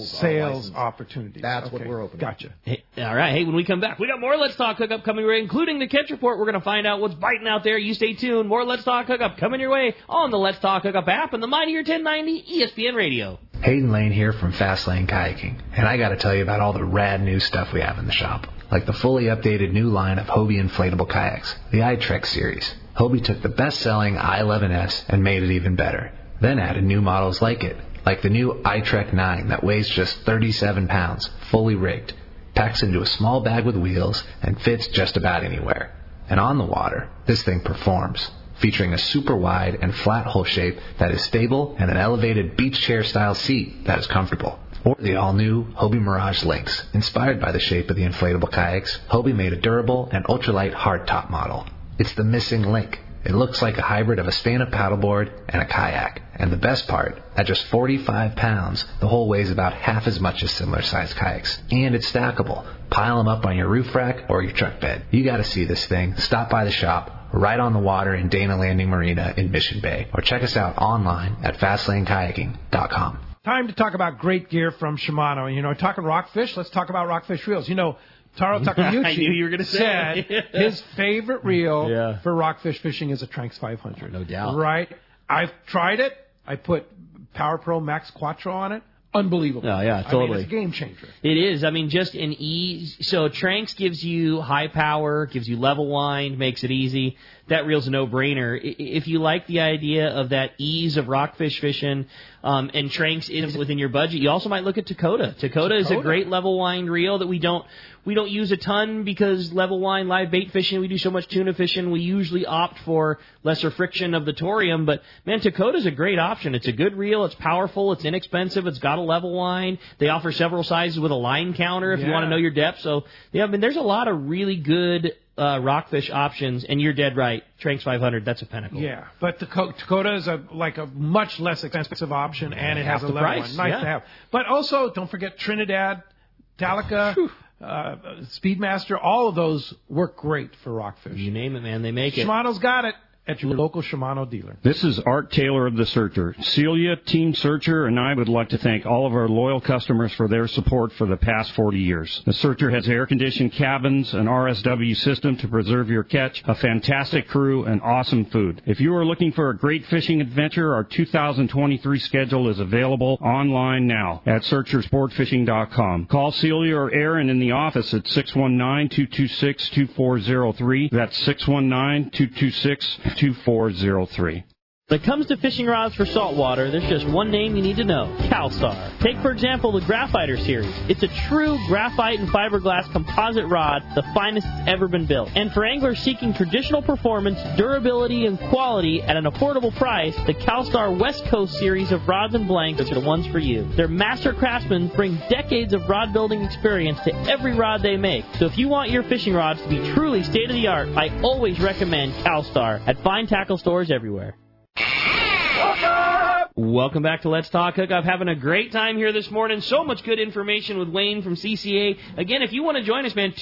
sales opportunity. That's what we're opening. Gotcha. Hey, all right. Hey, when we come back, we got more Let's Talk Hookup coming your way, including the catch report. We're going to find out what's biting out there. You stay tuned. More Let's Talk Hookup coming your way on the Let's Talk Hookup app and the Mightier 1090 ESPN Radio. Hayden Lane here from Fastlane Kayaking, and I got to tell you about all the rad new stuff we have in the shop, like the fully updated new line of Hobie inflatable kayaks, the iTrek series. Hobie took the best-selling I-11S and made it even better, then added new models like it, like the new iTrek 9 that weighs just 37 pounds, fully rigged, packs into a small bag with wheels, and fits just about anywhere. And on the water, this thing performs, featuring a super wide and flat hull shape that is stable and an elevated beach chair style seat that is comfortable. Or the all-new Hobie Mirage Lynx. Inspired by the shape of the inflatable kayaks, Hobie made a durable and ultralight hardtop model. It's the missing link. It looks like a hybrid of a stand-up paddleboard and a kayak. And the best part, at just 45 pounds, the hull weighs about half as much as similar-sized kayaks. And it's stackable. Pile them up on your roof rack or your truck bed. You gotta see this thing. Stop by the shop, right on the water in Dana Landing Marina in Mission Bay. Or check us out online at FastlaneKayaking.com. Time to talk about great gear from Shimano. Talking rockfish, let's talk about rockfish reels. Taro Takayuchi I knew you were going to say said his favorite reel for rockfish fishing is a Tranx 500. No doubt. Right? I've tried it. I put Power Pro Max Quattro on it. unbelievable. Oh, yeah, totally. I mean, it's a game changer. It is. I mean, just in ease. So Tranks gives you high power, gives you level wind, makes it easy. That reel's a no-brainer. If you like the idea of that ease of rockfish fishing, and Tranks is within your budget, you also might look at Takota. Takota is a great level wind reel that we don't use a ton because level wind live bait fishing, we do so much tuna fishing, we usually opt for lesser friction of the Torium. But man, Takota's a great option. It's a good reel, it's powerful, it's inexpensive, it's got a level wind. They offer several sizes with a line counter if you want to know your depth. So yeah, I mean, there's a lot of really good rockfish options, and you're dead right. Tranks 500, that's a pinnacle. Yeah, but the Takota is a much less expensive option, and it has a level one. Nice to have. But also, don't forget Trinidad, Talica, Speedmaster. All of those work great for rockfish. You name it, man. They make it. Shimano's got it. At your local Shimano dealer. This is Art Taylor of The Searcher. Celia, Team Searcher, and I would like to thank all of our loyal customers for their support for the past 40 years. The Searcher has air-conditioned cabins, an RSW system to preserve your catch, a fantastic crew, and awesome food. If you are looking for a great fishing adventure, our 2023 schedule is available online now at SearcherSportFishing.com. Call Celia or Aaron in the office at 619-226-2403. That's 619-226-2403. 2403. When it comes to fishing rods for saltwater, there's just one name you need to know, CalStar. Take, for example, the Graphiter series. It's a true graphite and fiberglass composite rod, the finest that's ever been built. And for anglers seeking traditional performance, durability, and quality at an affordable price, the CalStar West Coast series of rods and blanks are the ones for you. Their master craftsmen bring decades of rod building experience to every rod they make. So if you want your fishing rods to be truly state-of-the-art, I always recommend CalStar at fine tackle stores everywhere. Welcome back to Let's Talk Hookup. Having a great time here this morning. So much good information with Wayne from CCA. Again, if you want to join us, man,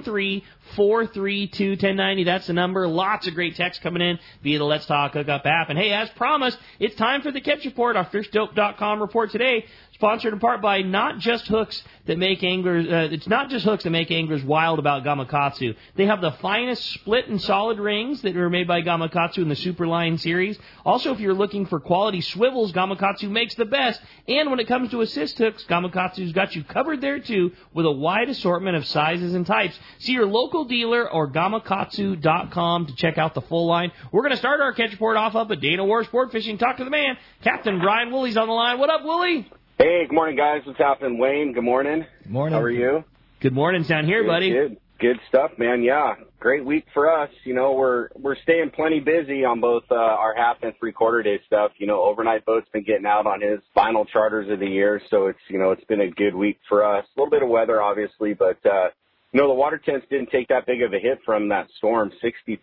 213-432-1090. That's the number. Lots of great texts coming in via the Let's Talk Hookup app. And hey, as promised, it's time for the Catch Report, our FishDope.com report today. Sponsored in part by Not Just Hooks that make anglers. It's not just hooks that make anglers wild about Gamakatsu. They have the finest split and solid rings that are made by Gamakatsu in the Superline series. Also, if you're looking for quality swivels, Gamakatsu makes the best. And when it comes to assist hooks, Gamakatsu's got you covered there too, with a wide assortment of sizes and types. See your local dealer or Gamakatsu.com to check out the full line. We're going to start our Catch Report off up at Dana War Sport Fishing. Talk to the man, Captain Brian Woolley's on the line. What up, Woolley? Hey, good morning, guys. What's happening? Wayne, good morning. Good morning. How are you? Good morning. Sound here, buddy. Good stuff, man. Yeah, great week for us. You know, we're staying plenty busy on both our half and 3/4 day stuff. You know, Overnight Boat's been getting out on his final charters of the year, so it's been a good week for us. A little bit of weather, obviously, but the water temps didn't take that big of a hit from that storm.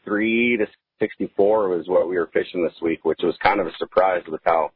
63 to 64 was what we were fishing this week, which was kind of a surprise with how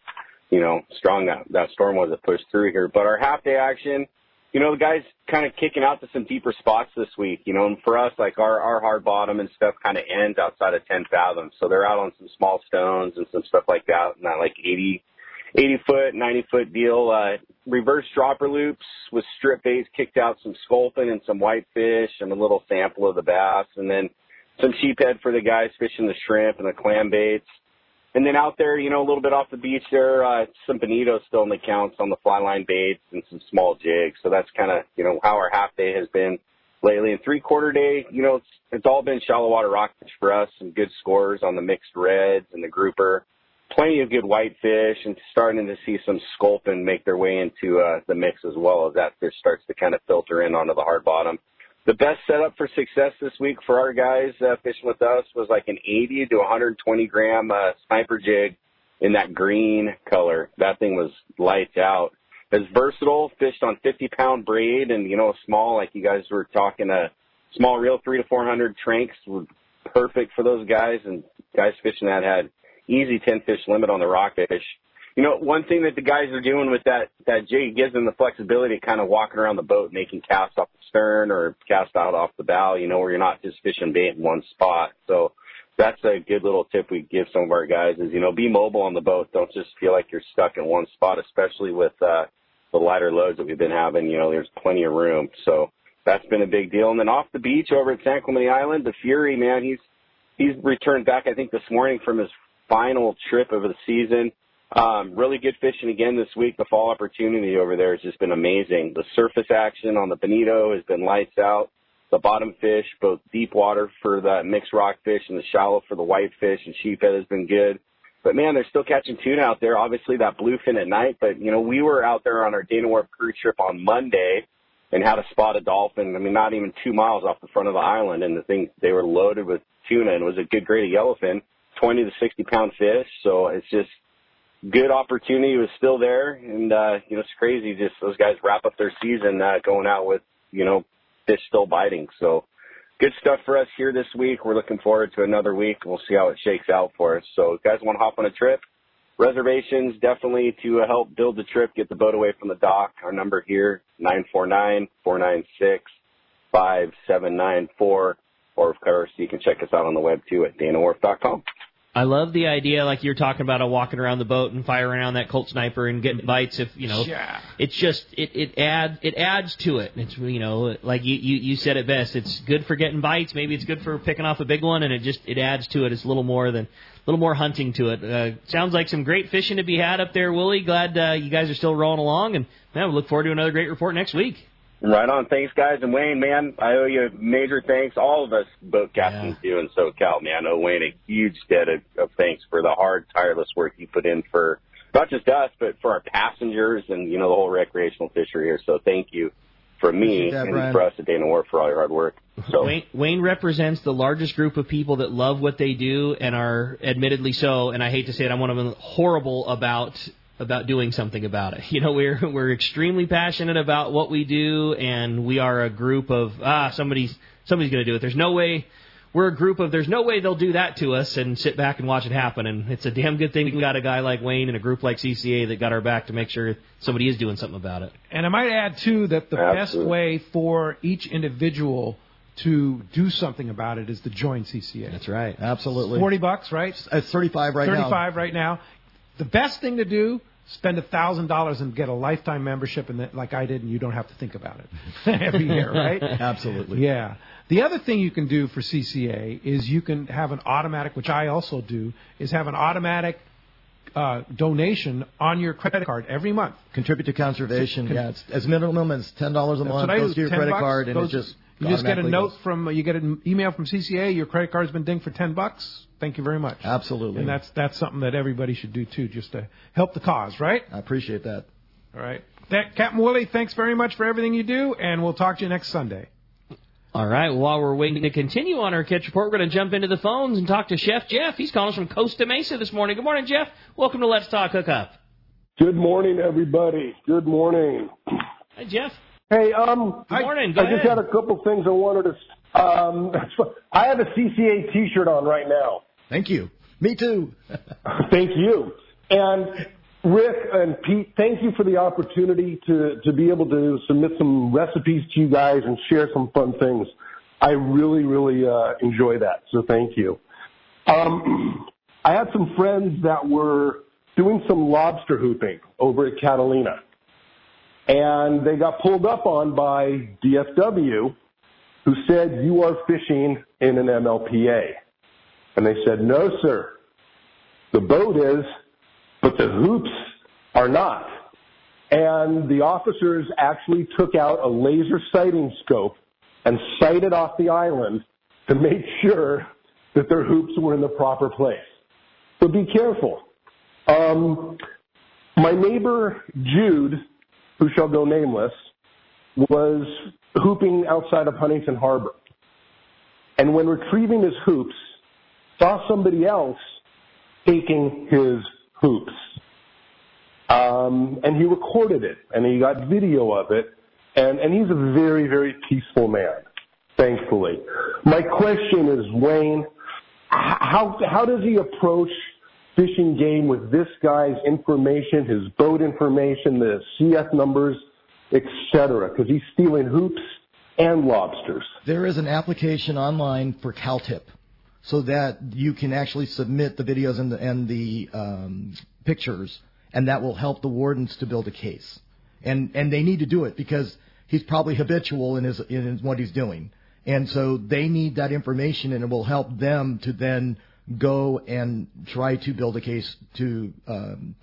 strong that storm was that pushed through here. But our half day action, the guys kind of kicking out to some deeper spots this week, and for us, like our hard bottom and stuff kind of ends outside of 10 fathoms. So they're out on some small stones and some stuff like that, and that like 80 foot, 90 foot deal. Reverse dropper loops with strip baits, kicked out some sculpin and some whitefish and a little sample of the bass, and then some sheephead for the guys fishing the shrimp and the clam baits. And then out there, a little bit off the beach there, some bonito still in the counts on the fly line baits and some small jigs. So that's kind of, how our half day has been lately. And 3/4 day, it's all been shallow water rockfish for us. Some good scores on the mixed reds and the grouper. Plenty of good whitefish and starting to see some sculpin make their way into the mix as well as that fish starts to kind of filter in onto the hard bottom. The best setup for success this week for our guys fishing with us was like an 80 to 120 gram sniper jig in that green color. That thing was lights out. It's versatile, fished on 50-pound braid and, small, like you guys were talking, a small reel, 300 to 400 Tranks were perfect for those guys. And guys fishing that had easy 10-fish limit on the rockfish. One thing that the guys are doing with that jig gives them the flexibility of kind of walking around the boat, making casts off the stern or cast out off the bow, where you're not just fishing bait in one spot. So that's a good little tip we give some of our guys is, be mobile on the boat. Don't just feel like you're stuck in one spot, especially with the lighter loads that we've been having. There's plenty of room. So that's been a big deal. And then off the beach over at San Clemente Island, the Fury, man, he's returned back, I think, this morning from his final trip of the season. Really good fishing again this week. The fall opportunity over there has just been amazing. The surface action on the bonito has been lights out. The bottom fish, both deep water for the mixed rockfish and the shallow for the whitefish and sheephead has been good. But, man, they're still catching tuna out there. Obviously, that bluefin at night. But, we were out there on our Dana Wharf cruise trip on Monday and had to spot a dolphin, not even 2 miles off the front of the island. And the thing, they were loaded with tuna, and it was a good grade of yellowfin, 20 to 60-pound fish. So it's just good opportunity. It was still there. And, it's crazy just those guys wrap up their season going out with, fish still biting. So good stuff for us here this week. We're looking forward to another week. We'll see how it shakes out for us. So if you guys want to hop on a trip, reservations definitely to help build the trip, get the boat away from the dock. Our number here, 949-496-5794. Or, of course, you can check us out on the web, too, at danawharf.com. I love the idea, like you're talking about, of walking around the boat and firing around that Colt Sniper and getting bites. If it's just it adds to it. It's like you said it best. It's good for getting bites. Maybe it's good for picking off a big one, and it adds to it. It's a little more hunting to it. Sounds like some great fishing to be had up there, Willie. Glad you guys are still rolling along, and we look forward to another great report next week. Right on. Thanks, guys. And Wayne, man, I owe you major thanks. All of us boat captains do in SoCal, man. I owe Wayne a huge debt of thanks for the hard, tireless work you put in for not just us, but for our passengers and, the whole recreational fishery here. So thank you from me and for us at Dana Wharf for all your hard work. So Wayne represents the largest group of people that love what they do and are admittedly so, and I hate to say it, I'm one of them, horrible about doing something about it. We're extremely passionate about what we do, and we are a group of somebody's going to do it. There's no way they'll do that to us and sit back and watch it happen. And it's a damn good thing we got a guy like Wayne and a group like CCA that got our back to make sure somebody is doing something about it. And I might add too that the best way for each individual to do something about it is to join CCA. That's right. Absolutely. $40, right? It's $35 right now. $35 right now. The best thing to do, spend $1,000 and get a lifetime membership, and like I did, and you don't have to think about it every year, right? Absolutely. Yeah. The other thing you can do for CCA is you can have an automatic, which I also do, is have an automatic donation on your credit card every month. Contribute to conservation. It's as minimum as $10 a month. Goes to your credit card, and it just you just get a note you get an email from CCA. Your credit card's been dinged for $10. Thank you very much. Absolutely. And that's something that everybody should do too, just to help the cause, right? I appreciate that. All right, Captain Willie, thanks very much for everything you do, and we'll talk to you next Sunday. All right, while we're waiting to continue on our Catch Report, we're going to jump into the phones and talk to Chef Jeff. He's calling us from Costa Mesa this morning. Good morning, Jeff. Welcome to Let's Talk Hookup. Good morning, everybody. Good morning. Hi, Jeff. Hey, Good morning. Go ahead. just had a couple things I wanted to. I have a CCA T-shirt on right now. Thank you. Me too. Thank you. And Rick and Pete, thank you for the opportunity to be able to submit some recipes to you guys and share some fun things. I really, really enjoy that. So thank you. I had some friends that were doing some lobster hooping over at Catalina. And they got pulled up on by DFW, who said, "You are fishing in an MLPA." And they said, "No, sir. The boat is, but the hoops are not." And the officers actually took out a laser sighting scope and sighted off the island to make sure that their hoops were in the proper place. So be careful. My neighbor, Jude, who shall go nameless, was hooping outside of Huntington Harbor. And when retrieving his hoops, saw somebody else taking his hoops. And he recorded it, and he got video of it, and he's a very, very peaceful man, thankfully. My question is, Wayne, how does he approach fishing game with this guy's information, his boat information, the CF numbers, etc.? Because he's stealing hoops and lobsters. There is an application online for CalTip, so that you can actually submit the videos and the pictures, and that will help the wardens to build a case. And they need to do it because he's probably habitual in what he's doing. And so they need that information, and it will help them to then go and try to build a case to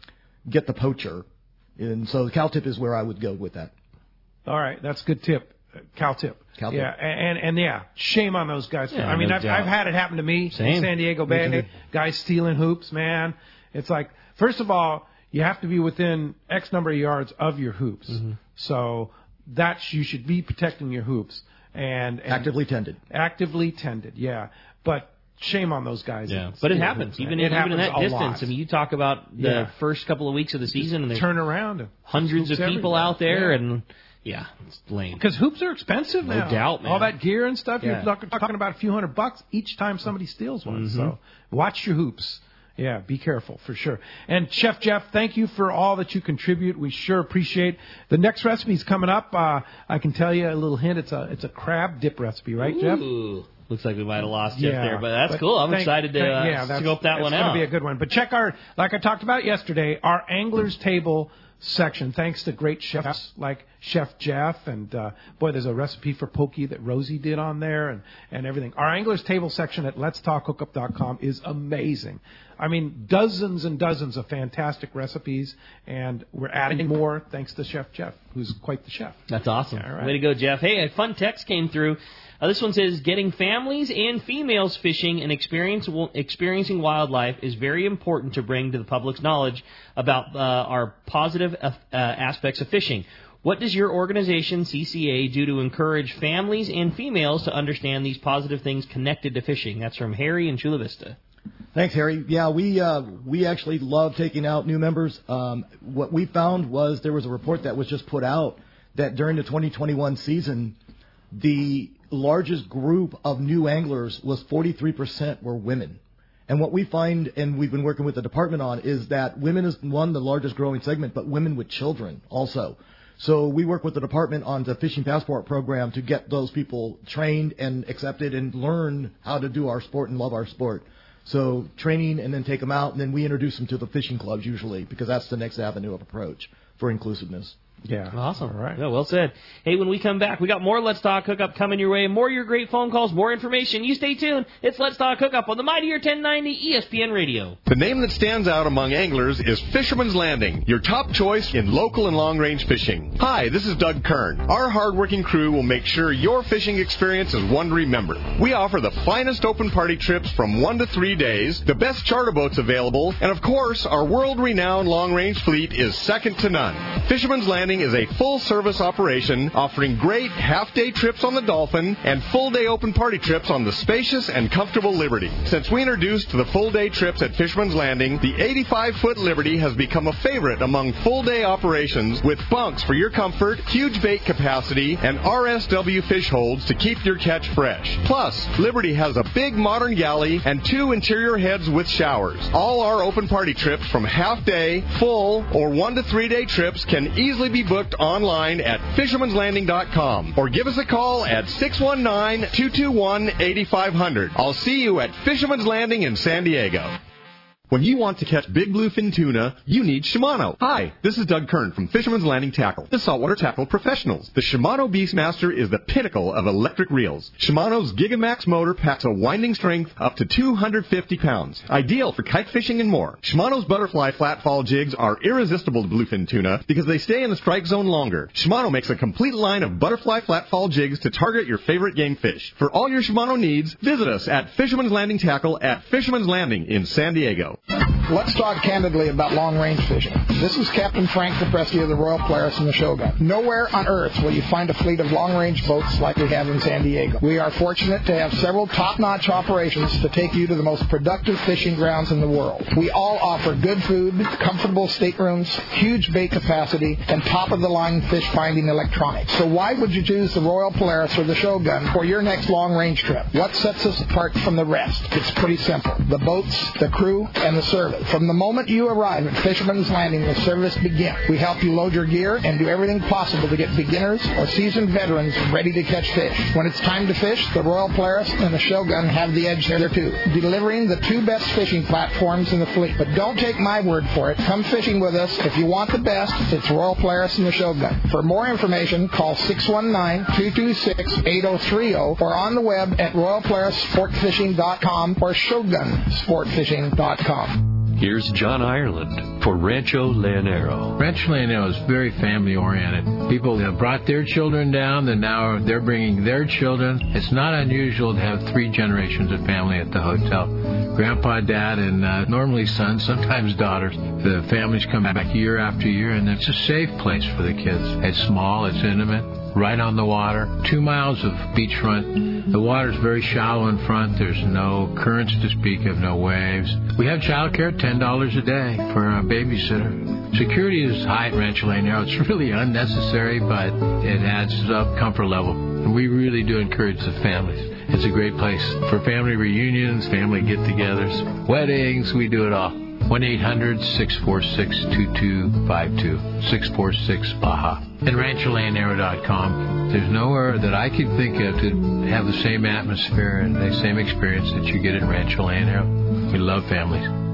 get the poacher. And so the cow tip is where I would go with that. All right, that's a good tip. Cow tip. Yeah, and shame on those guys. Yeah, I mean, no I've doubt. had it happen to me Same. in San Diego Bay. Guys stealing hoops, man. It's like, first of all, you have to be within X number of yards of your hoops. Mm-hmm. So you should be protecting your hoops and actively tended. Actively tended, yeah. But shame on those guys. Yeah, but it happens. Hoops, even it in happens that a distance. lot. I mean, you talk about the first couple of weeks of the season, and there's turn around. hundreds of Hoops people everywhere. out there, Yeah. and it's lame. Because hoops are expensive now. No doubt, man. All that gear and stuff, Yeah. you're talking about a few $100 each time somebody steals one. So watch your hoops. Yeah, be careful for sure. And Chef Jeff, thank you for all that you contribute. We sure appreciate. The next recipe's coming up. I can tell you a little hint. It's a crab dip recipe, right, Jeff? Ooh. Looks like we might have lost Jeff Yeah, there, but that's cool. I'm excited to scope that one out. It's going to be a good one. But check like I talked about yesterday, our Angler's Table section. Thanks to great chefs like Chef Jeff, and there's a recipe for poke that Rosie did on there, and everything. Our Angler's Table section at letstalkhookup.com is amazing. I mean, dozens and dozens of fantastic recipes, and we're adding more thanks to Chef Jeff, who's quite the chef. That's awesome. All right. Way to go, Jeff. Hey, a fun text came through. This one says, getting families and females fishing and experiencing wildlife is very important to bring to the public's knowledge about our positive aspects of fishing. What does your organization, CCA, do to encourage families and females to understand these positive things connected to fishing? That's from Harry in Chula Vista. Thanks, Harry. Yeah, we actually love taking out new members. What we found was there was a report that was just put out that during the 2021 season, the largest group of new anglers was 43% were women. And what we find, and we've been working with the department on, is that women is the largest growing segment, but women with children also. So we work with the department on the Fishing Passport program to get those people trained and accepted and learn how to do our sport and love our sport. So training and then take them out, and then we introduce them to the fishing clubs usually, because that's the next avenue of approach for inclusiveness. Yeah. Awesome. All right. Yeah, well said. Hey, when we come back, we got more Let's Talk Hookup coming your way. More of your great phone calls, more information. You stay tuned. It's Let's Talk Hookup on the Mightier 1090 ESPN Radio. The name that stands out among anglers is Fisherman's Landing, your top choice in local and long-range fishing. Hi, this is Doug Kern. Our hard-working crew will make sure your fishing experience is one to remember. We offer the finest open party trips from 1 to 3 days, the best charter boats available, and of course, our world-renowned long-range fleet is second to none. Fisherman's Landing is a full-service operation offering great half-day trips on the Dolphin and full-day open party trips on the spacious and comfortable Liberty. Since we introduced the full-day trips at Fisherman's Landing, the 85-foot Liberty has become a favorite among full-day operations with bunks for your comfort, huge bait capacity, and RSW fish holds to keep your catch fresh. Plus, Liberty has a big modern galley and 2 interior heads with showers. All our open party trips from half-day, full, or 1 to 3 day trips can easily be booked online at fishermanslanding.com or give us a call at 619-221-8500. I'll see you at Fisherman's Landing in San Diego. When you want to catch big bluefin tuna, you need Shimano. Hi, this is Doug Kern from Fisherman's Landing Tackle, the saltwater tackle professionals. The Shimano Beastmaster is the pinnacle of electric reels. Shimano's Gigamax motor packs a winding strength up to 250 pounds, ideal for kite fishing and more. Shimano's butterfly flatfall jigs are irresistible to bluefin tuna because they stay in the strike zone longer. Shimano makes a complete line of butterfly flatfall jigs to target your favorite game fish. For all your Shimano needs, visit us at Fisherman's Landing Tackle at Fisherman's Landing in San Diego. Let's talk candidly about long-range fishing. This is Captain Frank Capreschi of the Royal Polaris and the Shogun. Nowhere on earth will you find a fleet of long-range boats like we have in San Diego. We are fortunate to have several top-notch operations to take you to the most productive fishing grounds in the world. We all offer good food, comfortable staterooms, huge bait capacity, and top-of-the-line fish-finding electronics. So why would you choose the Royal Polaris or the Shogun for your next long-range trip? What sets us apart from the rest? It's pretty simple. The boats, the crew, and the service. From the moment you arrive at Fisherman's Landing, the service begins. We help you load your gear and do everything possible to get beginners or seasoned veterans ready to catch fish. When it's time to fish, the Royal Polaris and the Shogun have the edge there too, delivering the 2 best fishing platforms in the fleet. But don't take my word for it. Come fishing with us. If you want the best, it's Royal Polaris and the Shogun. For more information, call 619-226-8030 or on the web at royalpolarissportfishing.com or shogunsportfishing.com. Here's John Ireland for Rancho Leonero. Rancho Leonero is very family-oriented. People have brought their children down, and now they're bringing their children. It's not unusual to have 3 generations of family at the hotel. Grandpa, Dad, and normally sons, sometimes daughters. The families come back year after year, and it's a safe place for the kids. It's small, it's intimate, right on the water, 2 miles of beachfront. The water's very shallow in front. There's no currents to speak of, no waves. We have childcare, $10 a day for a babysitter. Security is high at Rancho Leonero. It's really unnecessary, but it adds up comfort level. And we really do encourage the families. It's a great place for family reunions, family get-togethers, weddings. We do it all. 1-800-646-2252, 646-BAJA. And RanchoLeonero.com. There's nowhere that I could think of to have the same atmosphere and the same experience that you get at Rancho Leonero. We love families.